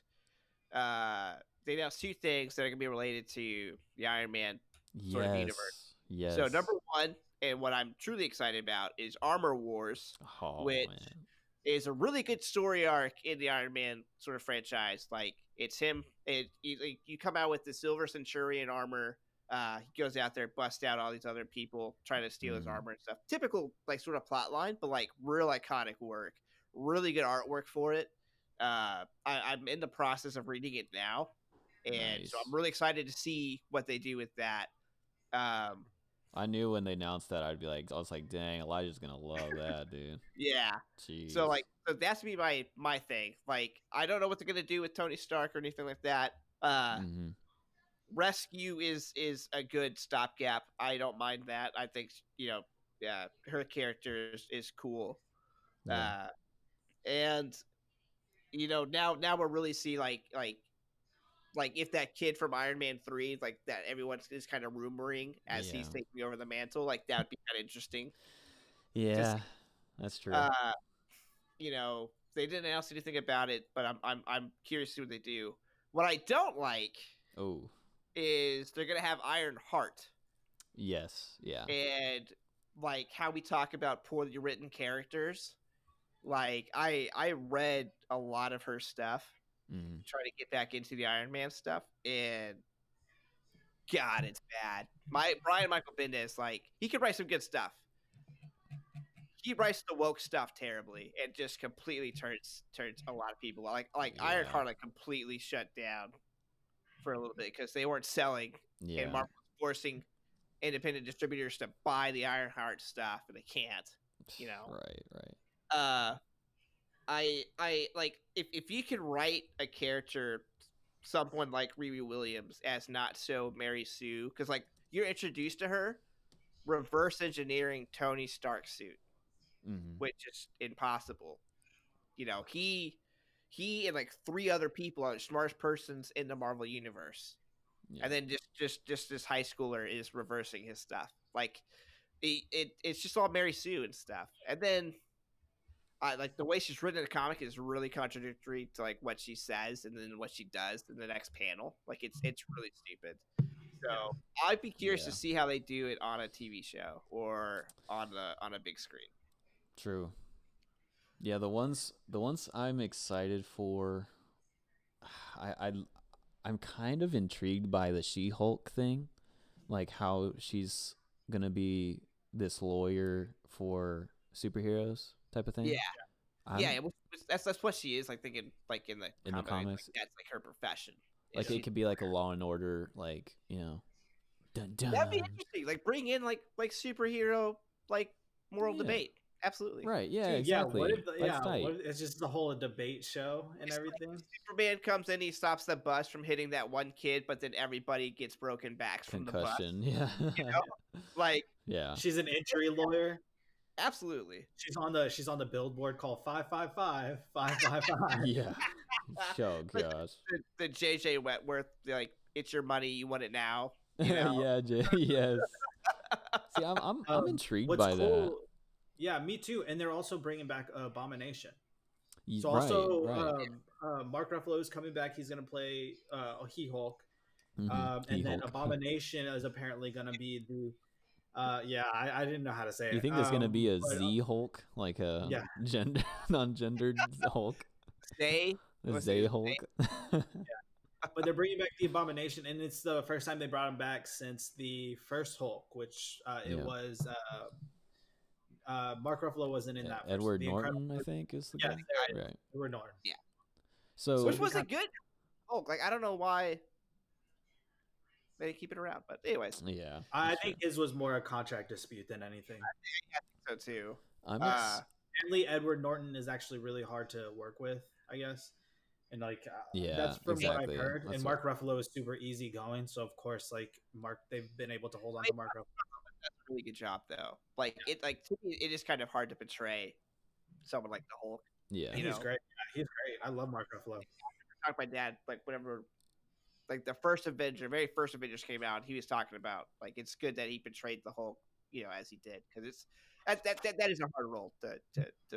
uh they announced two things that are gonna be related to the Iron Man. sort of yes. universe. Yes. So number one, and what I'm truly excited about is Armor Wars. oh, which- man. Is a really good story arc in the Iron Man sort of franchise. Like it's him. It you, like, you come out with the Silver Centurion armor. Uh, he goes out there, busts out all these other people trying to steal his Mhm. armor and stuff. Typical like sort of plot line, but like real iconic work. Really good artwork for it. Uh, I, I'm in the process of reading it now, and so Nice. I'm really excited to see what they do with that. Um, I knew when they announced that I'd be like, I was like, dang, Elijah's gonna love that, dude. yeah. Jeez. So like, so that's be my my thing. Like, I don't know what they're gonna do with Tony Stark or anything like that. Uh, hmm Rescue is is a good stopgap. I don't mind that. I think you know, yeah, her character is, is cool. yeah. Uh, and you know, now now we'll really see like like like if that kid from Iron Man three, like that everyone is kind of rumoring as he's Yeah. taking over the mantle, like that would be kind of interesting. yeah, that's true. Uh, you know, they didn't announce anything about it, but I'm I'm I'm curious to see what they do. What I don't like oh, is they're gonna have Iron Heart, yes, yeah. and like how we talk about poorly written characters. Like I I read a lot of her stuff, hmm trying to get back into the Iron Man stuff, and God, it's bad. My Brian Michael Bendis, like he could write some good stuff. He writes the woke stuff terribly and just completely turns turns a lot of people like like Yeah. Ironheart like completely shut down for a little bit because they weren't selling Yeah. and Marvel was forcing independent distributors to buy the Ironheart stuff and they can't. you know. Right, right. Uh, I I like if if you can write a character, someone like Riri Williams as not so Mary Sue, because like you're introduced to her, reverse engineering Tony Stark's suit, hmm which is impossible. You know, he he and like three other people are the smartest persons in the Marvel universe, Yeah. and then just just just this high schooler is reversing his stuff. Like it, it it's just all Mary Sue and stuff, and then. I like the way she's written in the comic is really contradictory to like what she says and then what she does in the next panel. Like it's it's really stupid. So I'd be curious Yeah. to see how they do it on a T V show or on the on a big screen. True. Yeah, the ones the ones I'm excited for, I I I'm kind of intrigued by the She-Hulk thing, like how she's gonna be this lawyer for superheroes type of Yeah, thing. I'm yeah. It was, that's that's what she is. Like thinking, like in the in the comic, like, comics, that's like her profession. like She- it could be like a Law and Order, like you know, dun That'd be dun. interesting. Like bring in like like superhero like moral Yeah. debate. Absolutely. Right? Yeah, Dude, exactly. Yeah, what if the, That's yeah, tight. what if it's just the whole debate show and It's like everything? Superman comes in, he stops the bus from hitting that one kid, but then everybody gets broken backs from the bus. Concussion. Yeah. You know? Like, Yeah. She's an injury lawyer. absolutely. She's on the she's on the billboard called five five five five five five. Yeah. Oh Like, gosh. The, the J J Wentworth, like, it's your money, you want it now. You know? yeah, J- yes. See, I'm I'm I'm Um, intrigued what's by cool, Yeah, me too. And they're also bringing back Abomination. that. So right, also, right. um, uh, Mark Ruffalo is coming back. He's going to play uh, He Hulk, Mhm. um, and then He-Hulk. Abomination is apparently going to be the. Uh, yeah, I, I didn't know how to say it. You think there's gonna Um, be a but, uh, Z Hulk, like a yeah. gender non-gendered Hulk, They, a What's Zay his Hulk? but they're bringing back the Abomination, and it's the first time they brought him back since the first Hulk, which uh, it Yeah. was. Uh, uh, Mark Ruffalo wasn't in Yeah, that. first- Edward the Norton, Incredible- I think, is the Yeah, guy. Right. Edward Norton. So which was a good Hulk. Like, I don't know why they keep it around, but anyways, yeah, I that's think his was more a contract dispute than anything. so too. true. I'm Uh, ex- Apparently, Edward Norton is actually really hard to work with, I guess. And like, uh, Yeah, that's from exactly. what I've heard. That's and what- Mark Ruffalo is super easygoing, so of course, like Mark, they've been able to hold on to Mark Ruffalo. That's a really good job, though. Like, it, like to me, it is kind of hard to portray someone like the Hulk. yeah, you He's know. great. Yeah, he's great. I love Mark Ruffalo. Talk to my dad, like whenever, like the first Avenger, very first Avengers came out, he was talking about like it's good that he portrayed the Hulk, you know, as he did, because it's that, that that that is a hard role to to to.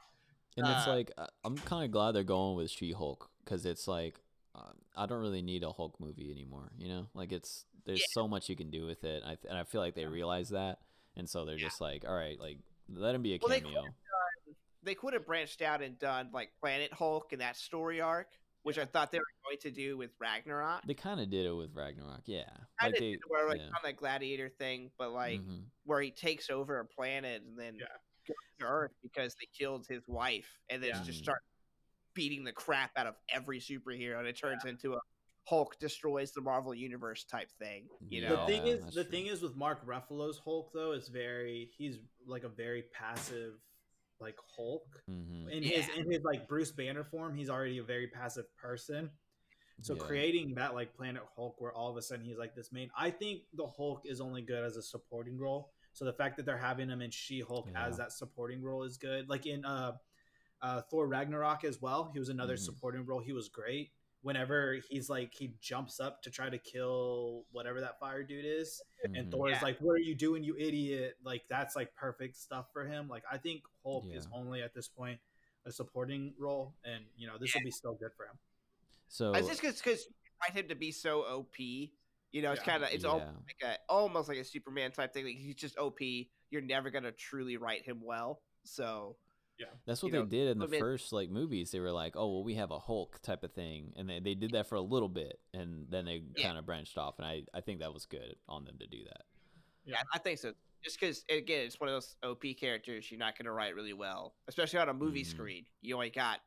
and it's uh, like I- I'm kind of glad they're going with She-Hulk because it's like uh, I don't really need a Hulk movie anymore. You know, like it's there's Yeah. so much you can do with it, I th- and I feel like they realize that, and so they're Yeah. just like, all right, like let him be a Well, they cameo. They could have branched out and done like Planet Hulk and that story arc, which I thought they were going to do with Ragnarok. They kind of did it with Ragnarok, yeah. Kind Like of they, where like yeah. on that gladiator thing, but like Mhm. where he takes over a planet and then Yeah. goes to Earth because they killed his wife, and then Yeah. just Mhm. start beating the crap out of every superhero, and it turns into a Hulk destroys the Marvel universe type thing. You Yeah. know, The thing is, that's the true. thing is with Mark Ruffalo's Hulk though, it's very he's like a very passive like Hulk. Mhm. In his Yeah. in his like Bruce Banner form, he's already a very passive person. So Yeah. creating that like Planet Hulk where all of a sudden he's like this main, I think the Hulk is only good as a supporting role. So the fact that they're having him in She-Hulk Yeah. as that supporting role is good. Like in uh, uh, Thor Ragnarok as well, he was another Mhm. supporting role. He was great. Whenever he's like he jumps up to try to kill whatever that fire dude is, and Mhm. Thor is Yeah. like, "What are you doing, you idiot?" Like that's like perfect stuff for him. Like I think Hulk is Yeah. only at this point a supporting role, and you know this will be still good for him. So it's just because you find him to be so O P. You know, it's Yeah. kind of it's all Yeah. like a, almost like a Superman type thing. Like he's just O P. You're never gonna truly write him well. So that's what you they know, did in the I mean- first like movies. They were like, "Oh, well, we have a Hulk type of thing," and they, they did that for a little bit, and then they Yeah. kind of branched off. And I, I think that was good on them to do that. yeah, I think so. Just because again, it's one of those O P characters you're not gonna write really well, especially on a movie Mhm. screen. You only got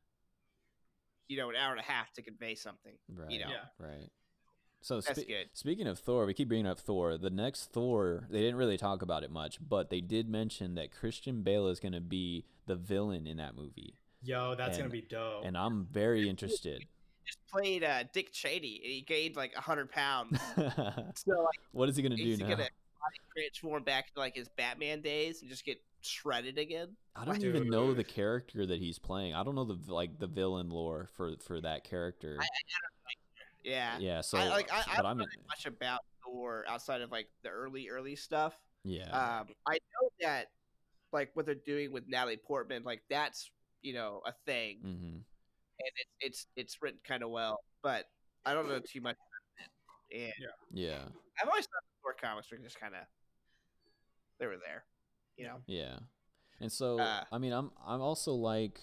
you know an hour and a half to convey something. Right. You know, Yeah. Right. So that's spe- good. speaking of Thor, we keep bringing up Thor. The next Thor, they didn't really talk about it much, but they did mention that Christian Bale is going to be the villain in that movie, Yo, that's And- gonna be dope. and I'm very interested. Just played uh, Dick Cheney, and he gained like hundred pounds. So like, What is he going to do he's now? gonna body transform back to like his Batman days and just get shredded again. I don't even Dude. know the character that he's playing. I don't know the like the villain lore for for that character. Yeah. yeah, so I, like I, I but don't I'm know in, that much about Thor outside of like the early early stuff. yeah. Um, I know that like what they're doing with Natalie Portman, like that's you know a thing, hmm and it's it's it's written kind of well, but I don't know too much about it. And Yeah. I've always thought the Thor comics were just kind of they were there, you know. Yeah. And so, Uh, I mean, I'm I'm also like,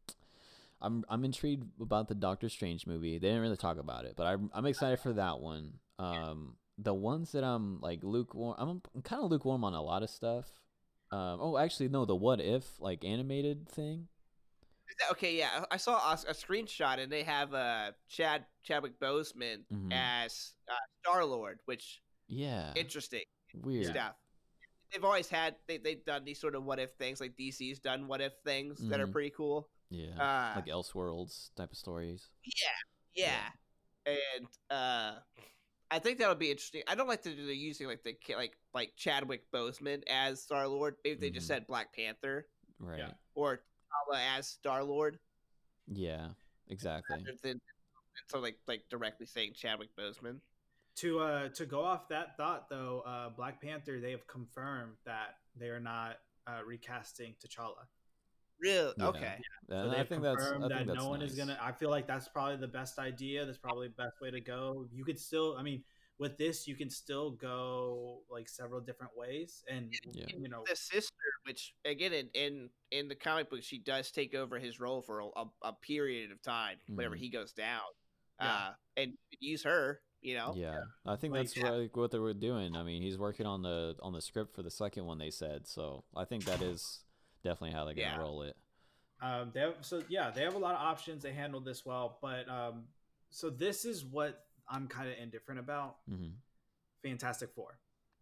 I'm I'm intrigued about the Doctor Strange movie. They didn't really talk about it, but I'm I'm excited for that one. Um, the ones that I'm like lukewarm, I'm, I'm kind of lukewarm on a lot of stuff. Um, oh, actually, no, the What If like animated thing. is that- okay, yeah, I saw a, a screenshot, and they have uh Chad Chadwick Boseman Mhm. as uh, Star Lord, which Yeah, interesting weird. stuff. They've always had they they've done these sort of what if things, like D C's done what if things that are Mhm. pretty cool. Yeah, Uh, like Elseworlds type of stories. yeah, yeah, and uh, I think that would be interesting. I don't like that they're using like the ki- like like Chadwick Boseman as Star Lord. Maybe they just Mhm. said Black Panther Right. Yeah. or T'Challa as Star Lord, Yeah, exactly. rather than so like like directly saying Chadwick Boseman. To uh to go off that thought though, uh Black Panther, they have confirmed that they are not uh, recasting T'Challa. Real Yeah. okay. Yeah, So I they've think that's I confirmed think that that's no one nice. is gonna. I feel like that's probably the best idea. That's probably the best way to go. You could still, I mean, with this, you can still go like several different ways, and Yeah. you know, The sister, which again in, in in the comic book, she does take over his role for a, a, a period of time whenever Mhm. he goes down, Yeah. uh, and you could use her. You know, Yeah, I think Like, that's yeah. like what they were doing. I mean, he's working on the on the script for the second one. They said so. I think that is definitely how they're gonna Yeah. roll it. um, they have so yeah, they have a lot of options. They handled this well, but um, so this is what I'm kind of indifferent about. Mm-hmm. Fantastic Four.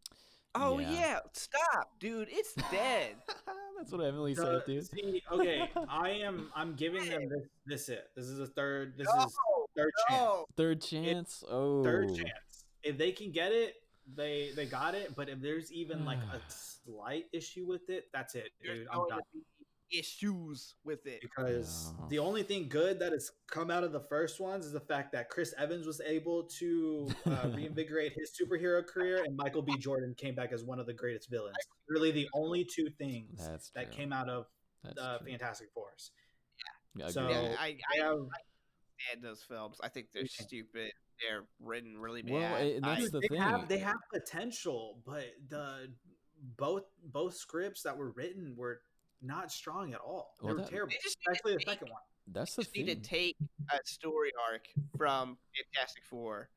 Oh Yeah. yeah. Stop, dude. It's dead. That's what Emily The- said, dude. see, okay, I am. I'm giving them this. This it. This is a third. This No, is third chance. no. Third chance. Oh, Third chance. If they can get it, they they got it. But if there's even like a slight issue with it, that's it, There's dude. I'm going done. to be issues with it. Because No. the only thing good that has come out of the first ones is the fact that Chris Evans was able to uh, reinvigorate his superhero career, and Michael B. Jordan came back as one of the greatest villains. Really, the only two things That's that true. came out of That's the true. Fantastic Fours. Yeah, So agreed. Yeah, I they I, have, I stand those films. I think they're We can- stupid. They're written really bad. Well, and I- that's the they thing. have they have potential, but the both both scripts that were written were not strong at all. They Well, were that- terrible, They just need to especially the take- second one. That's the just need to thing. take a story arc from Fantastic Four,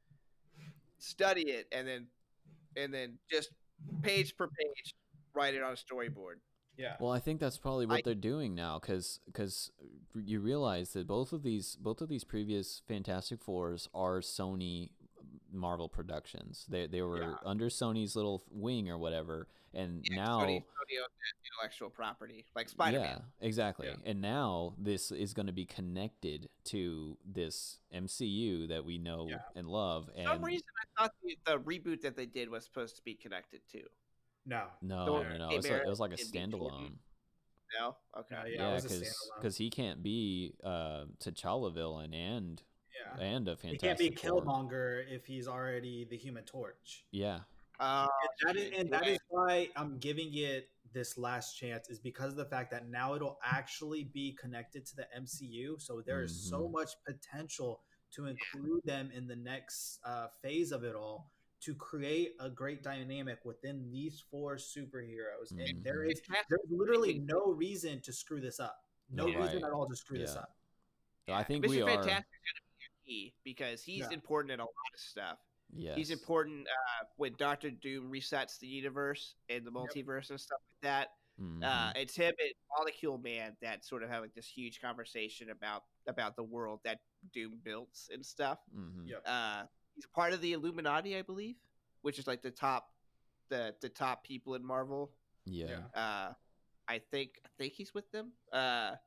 study it, and then and then just page per page write it on a storyboard. Yeah. Well, I think that's probably what I- they're doing now, because you realize that both of these both of these previous Fantastic Fours are Sony Marvel productions. They they were Yeah. under Sony's little wing or whatever, and Yeah, now Sony, Sony owns that intellectual property, like Spider Man. yeah, exactly. Yeah. And now this is going to be connected to this M C U that we know Yeah. and love. For some And reason, I thought the, the reboot that they did was supposed to be connected too. No. no, the no, one no, that it's came like, it out was like a in between. standalone. No, okay. Uh, yeah, it Yeah, was a because standalone. because he can't be uh, T'Challa villain and Yeah. and a He Fantastic can't be Four. Killmonger if he's already the Human Torch. Yeah, Uh, And that is, and that yeah. is why I'm giving it this last chance, is because of the fact that now it'll actually be connected to the M C U. So there is so Mhm. much potential to include them in the next uh, phase of it all, to create a great dynamic within these four superheroes. And there Mhm. is there's literally no reason to screw this up. No No, reason right. at all to screw this Yeah. up. I think Mister we are. Fantastic is going to be a key because he's Yeah. important in a lot of stuff. Yes. He's important uh, when Doctor Doom resets the universe and the multiverse and stuff like that. Mhm. Uh, it's him and Molecule Man that sort of have like this huge conversation about about the world that Doom built and stuff. Mhm. Yep. Uh, he's a part of the Illuminati, I believe, which is like the top the the top people in Marvel. Yeah. Yeah. Uh, I think I think he's with them. Uh,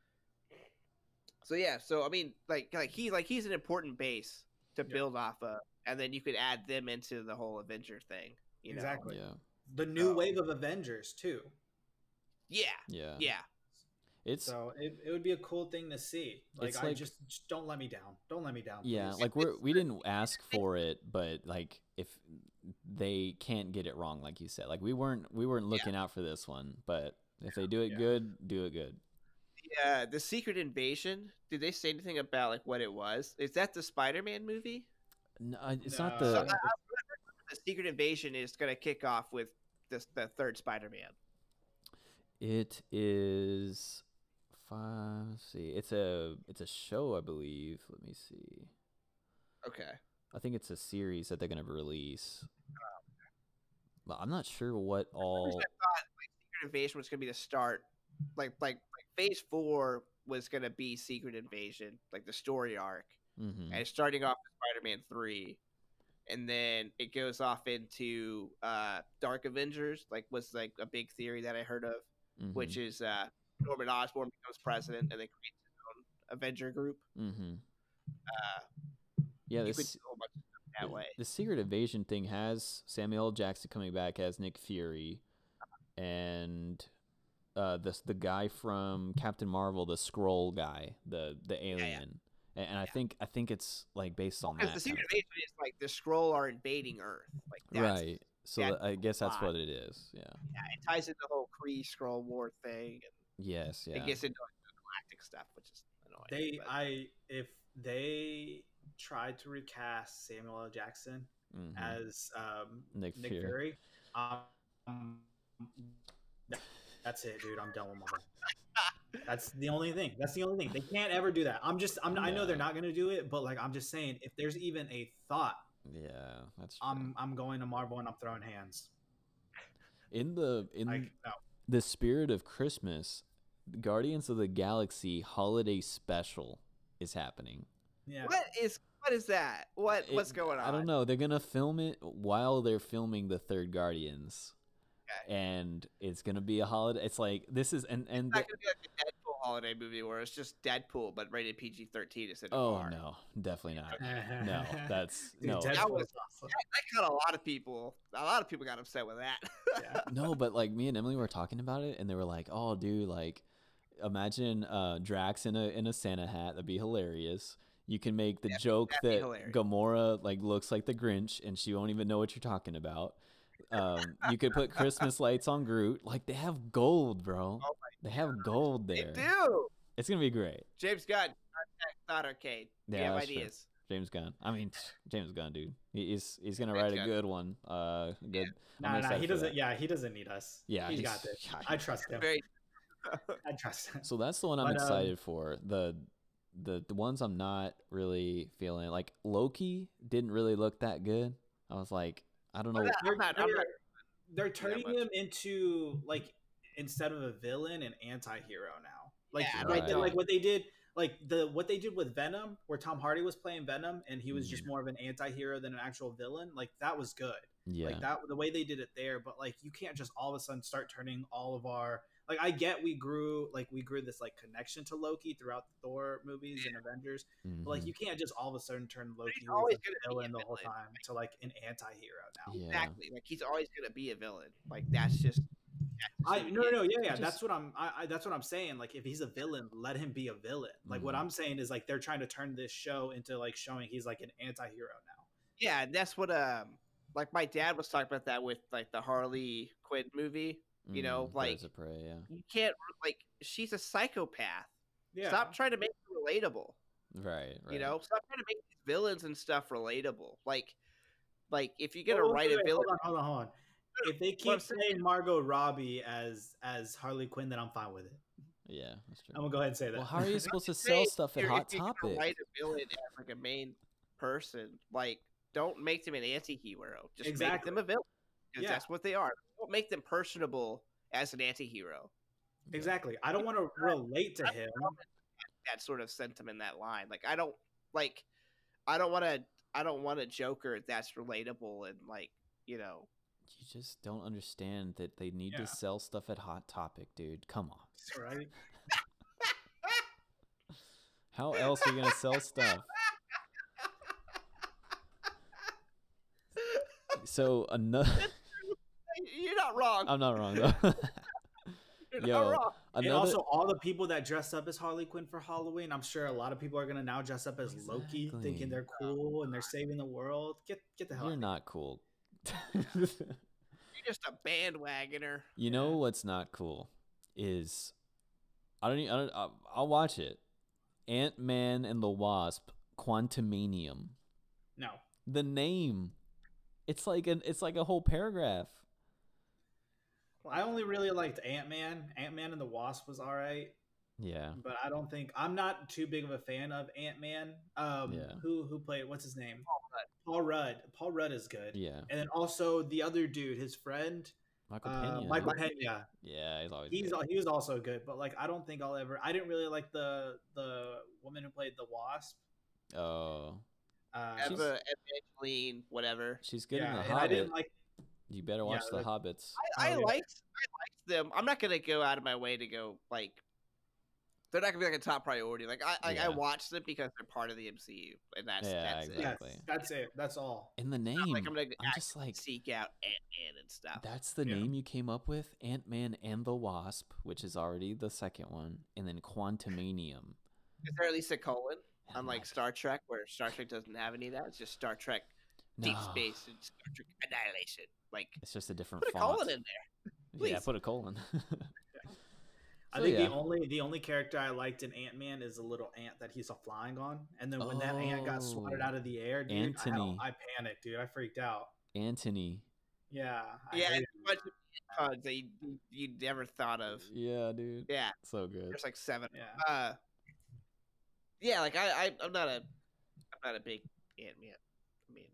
so yeah, so I mean, like like he like he's an important base to Yeah. build off of, and then you could add them into the whole Avenger thing. You know? Exactly. Yeah. The new Oh. wave of Avengers too. Yeah, Yeah. yeah. It's So it, it would be a cool thing to see. Like, It's I like- just, just don't let me down. Don't let me down. yeah, please. like we're we didn't ask for it, but like if they can't get it wrong, like you said, like we weren't we weren't looking out for this one, but if they do it Yeah. good, do it good. Yeah, the Secret Invasion. Did they say anything about like what it was? Is that the Spider-Man movie? No, it's No. not So, the. uh, the Secret Invasion is going to kick off with this the third Spider-Man. It is five. Let's see, it's a it's a show, I believe. Let me see. Okay. I think it's a series that they're gonna release. But I'm not sure what all. I thought like Secret Invasion was gonna be the start. Like like like Phase Four was gonna be Secret Invasion, like the story arc, Mm-hmm. and it's starting off with Spider-Man Three, and then it goes off into uh, Dark Avengers. Like was like a big theory that I heard of, Mm-hmm. which is uh, Norman Osborn becomes president and then creates his own Avenger group. Mm-hmm. Uh, Yeah, you this could do a bunch of stuff that the, way. the Secret Invasion thing has Samuel L. Jackson coming back as Nick Fury, and uh, the the guy from Captain Marvel, the Skrull guy, the the alien, yeah. and, and I Yeah. think I think it's like based on Because that. the kind Secret of- Invasion is like the Skrull are invading Earth. Like that's, right. So that's I guess that's why. what it is. Yeah. Yeah, it ties into the whole Kree Skrull War thing. And Yes. Yeah. it gets into like, the galactic stuff, which is annoying. They, but- I, if they tried to recast Samuel L. Jackson Mhm. as um, Nick Nick, Fury. Fury, um, that- that's it, dude. I'm done with Marvel. That's the only thing. That's the only thing. They can't ever do that. I'm just. I'm. I know they're Yeah. not going to do it, but like I'm just saying, if there's even a thought, Yeah, that's true. I'm. I'm going to Marvel and I'm throwing hands. in the in Like no. the spirit of Christmas, Guardians of the Galaxy holiday special is happening. Yeah. What is what is that? What It- what's going on? I don't know. They're gonna film it while they're filming the third Guardians, Okay. and it's gonna be a holiday. It's like this is and and It's not gonna be like a Deadpool holiday movie where it's just Deadpool but rated P G thirteen instead of oh R. no, definitely not. No, that's Dude, no, Deadpool That was- is awesome. That, that got a lot of people. A lot of people got upset with that. Yeah. no. But like me and Emily were talking about it, and they were like, "Oh, dude, like, imagine uh, Drax in a in a Santa hat. That'd be hilarious." You can make the That'd- joke that'd be that hilarious. Gamora like looks like the Grinch, and she won't even know what you're talking about. Um, you could put Christmas lights on Groot. Like they have gold, bro. Oh They have gold They there. do. It's gonna be great. James Gunn, contact Thought Arcade. Yeah, we have that's true. ideas. James Gunn. I mean, James Gunn, dude. He- He's he's gonna James write a Gunn. good one. Uh, good. No, I'm no, excited he for doesn't. that. Yeah, he doesn't need us. Yeah, he's he's- got this. yeah, I trust him. Very. I trust him. So that's the one I'm But, um, excited for. The the the ones I'm not really feeling like Loki didn't really look that good. I was like, I don't know. I'm not- I'm not- I'm they're, not- they're turning much. him into like instead of a villain, an anti-hero now. Like Yeah, like, right. like what they did, like the what they did with Venom, where Tom Hardy was playing Venom and he was Mhm. just more of an anti-hero than an actual villain. Like that was good. Yeah. Like that, the way they did it there. But like you can't just all of a sudden start turning all of our like. I get we grew like we grew this like connection to Loki throughout the Thor movies and Avengers. But like Mhm. you can't just all of a sudden turn Loki He's who was always a gonna be a villain the whole villain. time to like an anti-hero now. Yeah. Exactly. Like he's always gonna be a villain. Like that's just. That's just I who he no no is. no yeah yeah just- that's what I'm I, I that's what I'm saying. Like if he's a villain, let him be a villain. Like what Mhm. I'm saying is like they're trying to turn this show into like showing he's like an anti-hero now. Yeah, and that's what um like my dad was talking about that with like the Harley Quinn movie. You know, Mhm. like Birds of Prey, yeah. you can't like she's a psychopath. Yeah. Stop trying to make her relatable. Right, right. You know, stop trying to make these villains and stuff relatable. Like, like if you're gonna Wait, wait, write wait, a wait, villain, Hold on, hold on, hold on. If they What keep I'm saying- saying Margot Robbie as as Harley Quinn, then I'm fine with it. Yeah, that's true. I'm gonna go ahead and say that. Well, how are you supposed to say sell if stuff at you're- Hot if you're gonna Topic? Write a villain as like a main person. Like, don't make them an anti-hero. Just make Exactly. them a villain because Yeah. that's what they are. Don't make them personable as an anti-hero. Exactly. I don't want to relate to him. That sort of sentiment, that line. Like, I don't like. I don't want to. I don't want a Joker that's relatable and like you know. You just don't understand that they need Yeah. to sell stuff at Hot Topic, dude. Come on. Right? How else are you gonna sell stuff? So another, You're not wrong. I'm not wrong though. You're yo, not wrong. And another. also, all the people that dressed up as Harley Quinn for Halloween, I'm sure a lot of people are gonna now dress up as Loki, Exactly. thinking they're cool and they're saving the world. Get get the hell. You're out. not cool. You're just a bandwagoner. You know what's not cool is I don't. e- I don't I'll, I'll watch it. Ant-Man and the Wasp: Quantumanium. No. The name. It's like an. It's like a whole paragraph. I only really liked Ant-Man. Ant-Man and the Wasp was all right, Yeah. but I don't think I'm not too big of a fan of Ant-Man. Um, Yeah. who who played? What's his name? Paul Rudd. Paul Rudd. Paul Rudd is good. Yeah. And then also the other dude, his friend, Michael uh, Pena. Michael Pena. Yeah, he's always He's good. he was also good, but like I don't think I'll ever. I didn't really like the the woman who played the Wasp. Oh, Uh, She's- Eva, Evangeline, whatever. she's good yeah, in The and Hobbit. I didn't like. You better watch Yeah, The like- Hobbits. I, I Oh, yeah. liked I liked them. I'm not gonna go out of my way to go like they're not gonna be like a top priority. Like I like, I Yeah. watched them because they're part of the M C U, and that's Yeah, that's Yes, it. exactly. that's it. That's all. And the name, Not like I'm gonna I'm just like, seek out Ant Man and stuff. that's the Yeah. name you came up with? Ant-Man and the Wasp, which is already the second one, and then Quantumanium. Is there at least a colon? And I'm Unlike like, Star Trek, where Star Trek doesn't have any of that. It's just Star Trek Deep no, Space and Star Trek Annihilation. Like It's just a different put a font. colon in there. Yeah, please. put a colon. I So, think yeah. the only the only character I liked in Ant Man is the little ant that he's flying on, and then when that ant got swatted Oh, out of the air, dude, I, Anthony. I panicked, dude. I freaked out. Antony. Yeah, I Yeah, hated it's a bunch of puns that you you never thought of. Yeah, dude. Yeah, So good. there's like seven. it. Yeah. Uh, yeah, like I, I I'm not a I'm not a big Ant Man. I mean,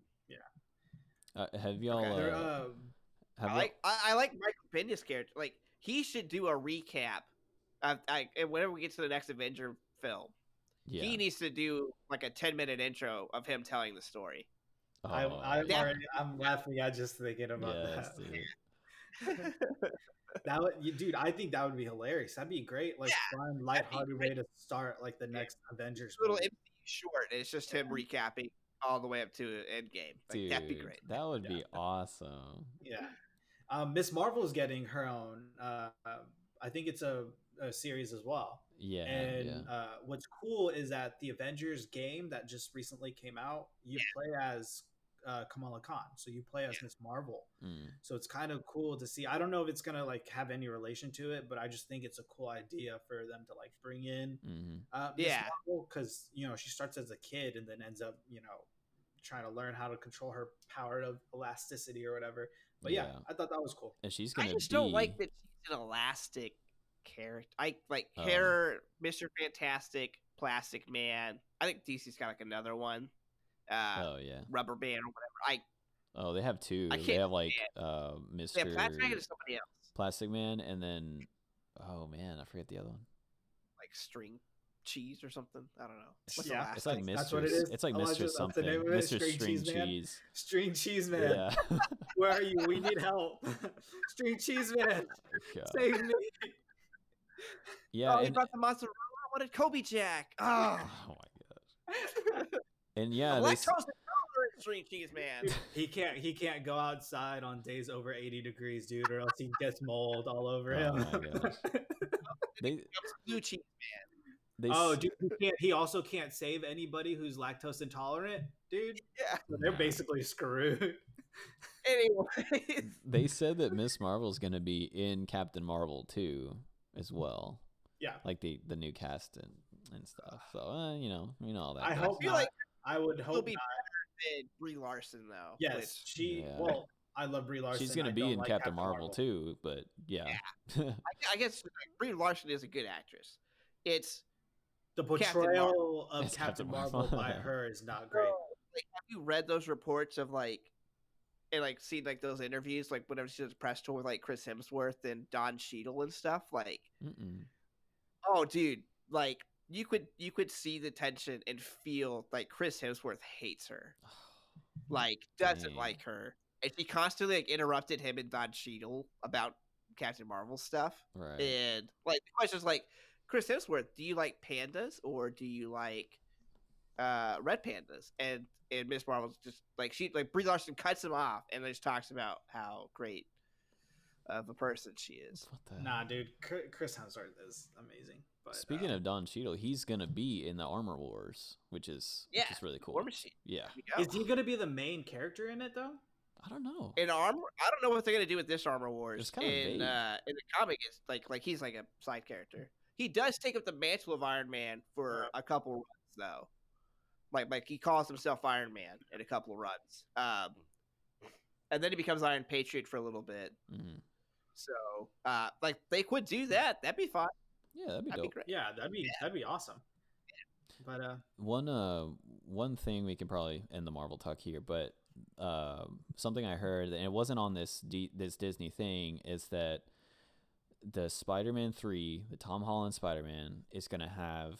Uh, have y'all? Okay. They're, Uh, um, have I y'all- like I, I like Michael Pena's character. Like he should do a recap. Of, I and whenever we get to the next Avenger film, yeah. he needs to do like a ten minute intro of him telling the story. I, Oh, I'm Yeah. already, I'm laughing at just thinking about yes, that. dude. That would, you, dude, I think that would be hilarious. That'd be great. Like Yeah, fun, lighthearted way to start like the next Avengers. Little movie. M C U short. It's just him recapping all the way up to Endgame. Like Dude, that'd be great. that would Yeah. be awesome. Yeah. Um, Miss Marvel's getting her own. Uh, I think it's a, a series as well. Yeah, And yeah. uh, what's cool is that the Avengers game that just recently came out, you play as uh, Kamala Khan, so you play as Miss Marvel. Mm. So it's kind of cool to see. I don't know if it's gonna like have any relation to it, but I just think it's a cool idea for them to like bring in hmm uh, Miss Yeah. Marvel, because you know she starts as a kid and then ends up you know trying to learn how to control her power of elasticity or whatever. But yeah, Yeah. I thought that was cool. And she's I gonna just be. don't like that she's an elastic character. I like Oh. her, Mister Fantastic, Plastic Man. I think D C's got like another one, uh, Oh yeah. Rubber Band or whatever. I Oh, they have two. I They can't have like stand- uh, yeah, Mister Plastic Man is somebody else. Plastic Man, and then oh man, I forget the other one. Like string cheese or something. I don't know. It's, What's Yeah. the it's last like name? That's Mister what it is? It's like Oh, Mister that's the something. name of it? Mister String String Cheese Man? Cheese. String Cheese Man, Yeah. where are you? We need help. String Cheese Man, God. save me. Yeah. oh, he uh, and, brought the mozzarella. I wanted Kobe Jack. Oh, oh my gosh. And yeah, the they, lactose s- intolerant string cheese man. He can't. He can't go outside on days over eighty degrees, dude, or else he gets mold all over Oh him. my gosh. they Blue cheese. they oh, s- dude, he can't. He also can't save anybody who's lactose intolerant, dude. Yeah. So they're Nah. basically screwed. Anyway, they said that Miss Marvel's gonna be in Captain Marvel too, as well. Yeah, Like the the new cast and, and stuff. So uh, you know, you know all that. I goes. hope feel not. like I would he'll hope be not. better than Brie Larson though. Yes, which- she. Yeah. Well, I love Brie Larson. She's gonna I be don't in like Captain, Marvel, too, but yeah. I, I guess like, Brie Larson is a good actress. It's The Captain portrayal of It's Captain, Captain Marvel Marvel. by her is not great. like, have you read those reports of like, and like seen like those interviews, like whenever she does a press tour with like Chris Hemsworth and Don Cheadle and stuff? Like, Mm-mm. oh, dude, like you could you could see the tension and feel like Chris Hemsworth hates her, like doesn't Dang. like her, and she constantly like interrupted him and Don Cheadle about Captain Marvel stuff. Right. And like the question is like, Chris Hemsworth, do you like pandas or do you like uh red pandas? And and Miss Marvel's just like she like Brie Larson cuts him off and then just talks about how great of a person she is. What the Nah, dude, Chr- Chris Hemsworth is amazing. But Speaking uh, of Don Cheadle, he's gonna be in the Armor Wars, which is Yeah, which is really cool. War Machine. Yeah. Here we is go. he gonna be the main character in it though? I don't know. In armor, I don't know what they're gonna do with this Armor Wars. It's kinda in vague. uh, in the comic, it's like like he's like a side character. He does take up the mantle of Iron Man for a couple runs though. Like like he calls himself Iron Man in a couple of runs. Um, and then he becomes Iron Patriot for a little bit. Mhm. So, uh, like they could do that. That'd be fun. Yeah, that'd be That'd be dope. great. Yeah, that'd be that'd be awesome. But uh, One uh one thing we can probably end the Marvel talk here, but uh, something I heard, and it wasn't on this D- this Disney thing, is that the Spider-Man three, the Tom Holland Spider-Man, is gonna have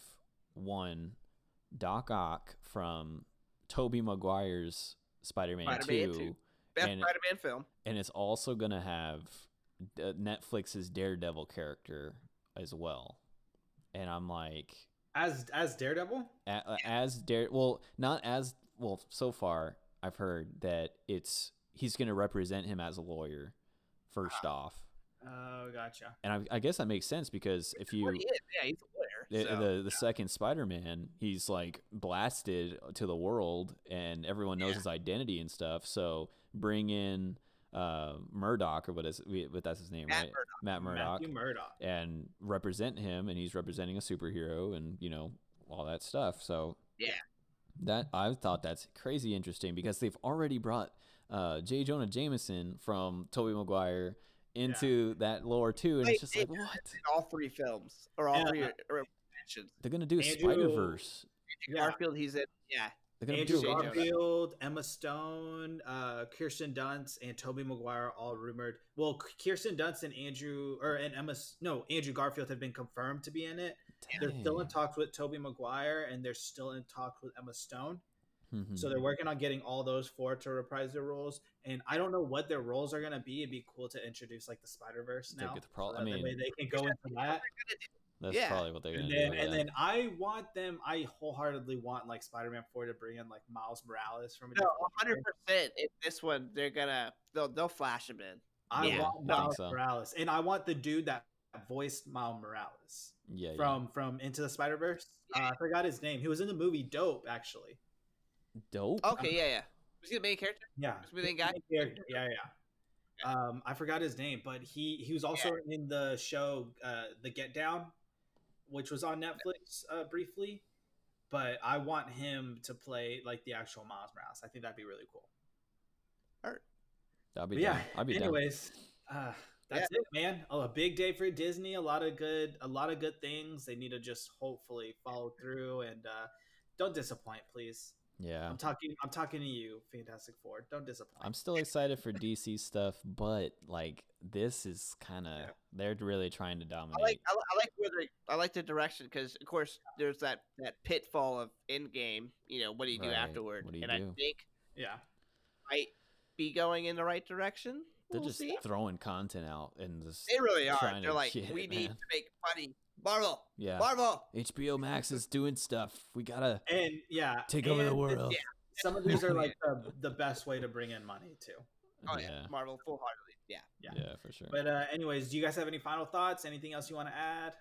one Doc Ock from Tobey Maguire's Spider-Man, Spider-Man two, two. Best and, Spider-Man film. and it's also gonna have uh, Netflix's Daredevil character as well. And I'm like, as as Daredevil, a- as Dare, well, not as well. So far, I've heard that it's he's gonna represent him as a lawyer, first off. oh, gotcha. And I, I guess that makes sense because if you Well, he is. Yeah, he's a lawyer. the so, the, the second Spider-Man, he's like blasted to the world, and everyone knows Yeah. his identity and stuff. So bring in uh, Murdoch, or what is what that's his name, Matt right? Murdock. Matt Murdock, Matthew Murdock. and represent him, and he's representing a superhero, and you know all that stuff. So Yeah. that I thought that's crazy interesting because they've already brought uh, J. Jonah Jameson from Tobey Maguire into that lore too, and Wait, it's just like they- what in all three films or all Yeah. three or mentions. they're gonna do. Andrew- Spider Verse. Yeah. Garfield, he's in. Yeah. They're gonna Andrew do. J. Jonah. Garfield, Emma Stone, uh, Kirsten Dunst, and Tobey Maguire all rumored. Well, Kirsten Dunst and Andrew or and Emma no Andrew Garfield have been confirmed to be in it. They're still in Dang. talks with Tobey Maguire, and they're still in talks with Emma Stone. Mhm. So they're working on getting all those four to reprise their roles. And I don't know what their roles are gonna be. It'd be cool to introduce like the Spider Verse They now. get the pro- so I that mean- way they can go into that. That's Yeah. probably what they're gonna And then, do. and yeah. then I want them. I wholeheartedly want like Spider-Man Four to bring in like Miles Morales from a No, different one hundred percent. In this one, they're gonna they'll they'll flash him in. I Yeah, want I think Miles so. Morales, and I want the dude that voiced Miles Morales yeah, yeah. from from Into the Spider Verse. Uh, I forgot his name. He was in the movie Dope, actually. dope. Okay, yeah, yeah. Was he the main character? Yeah, Was he the main guy? character. Yeah, yeah. Um, I forgot his name, but he he was also in the show uh, The Get Down, which was on Netflix uh, briefly. But I want him to play like the actual Miles Morales. I think that'd be really cool. I'll be But down. yeah. I'll be Anyways, uh, that's it, man. Oh, a big day for Disney. A lot of good, a lot of good things. They need to just hopefully follow through and uh, don't disappoint, please. down. Yeah. I'm talking. I'm talking to you, Fantastic Four. Don't disappoint. I'm still excited for D C stuff, but like this is kind of Yeah. they're really trying to I dominate. like I, li- I like where they I like the direction because of course there's that that pitfall of in game. You know what do you do Right. afterward? What do you and I do? think Yeah. might be going in the right direction. They're We'll just see. throwing content out and just They really are. trying They're to like, get we it, need man. to make money. Marvel, yeah. Marvel. H B O Max is doing stuff. We gotta And yeah, take over the and world. yeah. Some of these are like the, the best way to bring in money too. Oh yeah, yeah. Marvel full heartedly. Yeah. Yeah. Yeah, for sure. But uh, anyways, do you guys have any final thoughts? Anything else you want to add?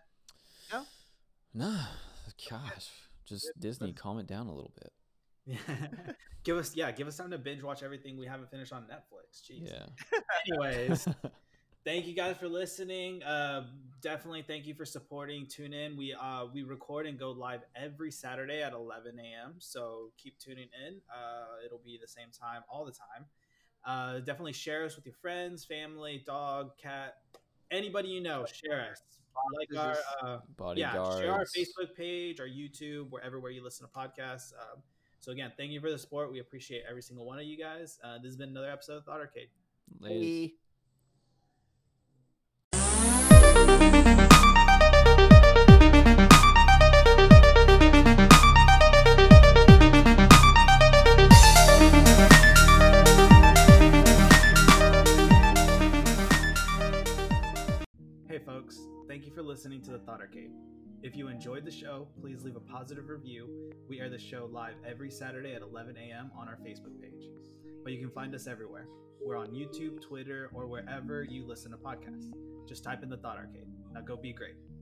No, gosh, just Disney, calm it down a little bit. give us yeah, give us time to binge watch everything we haven't finished on Netflix. Jeez. Yeah. Anyways, thank you guys for listening. Uh, definitely thank you for supporting. Tune in. We uh we record and go live every Saturday at eleven a.m. So keep tuning in. Uh, it'll be the same time all the time. Uh, definitely share us with your friends, family, dog, cat, anybody you know. Share us. Like our uh, yeah, Bodyguards. share our Facebook page, our YouTube, wherever where you listen to podcasts. Um, so again, thank you for the support. We appreciate every single one of you guys. Uh, this has been another episode of Thought Arcade. Ladies. Hey. Hey folks, thank you for listening to the Thought Arcade. If you enjoyed the show, please leave a positive review. We air the show live every Saturday at eleven a.m. on our Facebook page. But you can find us everywhere. We're on YouTube, Twitter, or wherever you listen to podcasts. Just type in the Thought Arcade. Now go be great.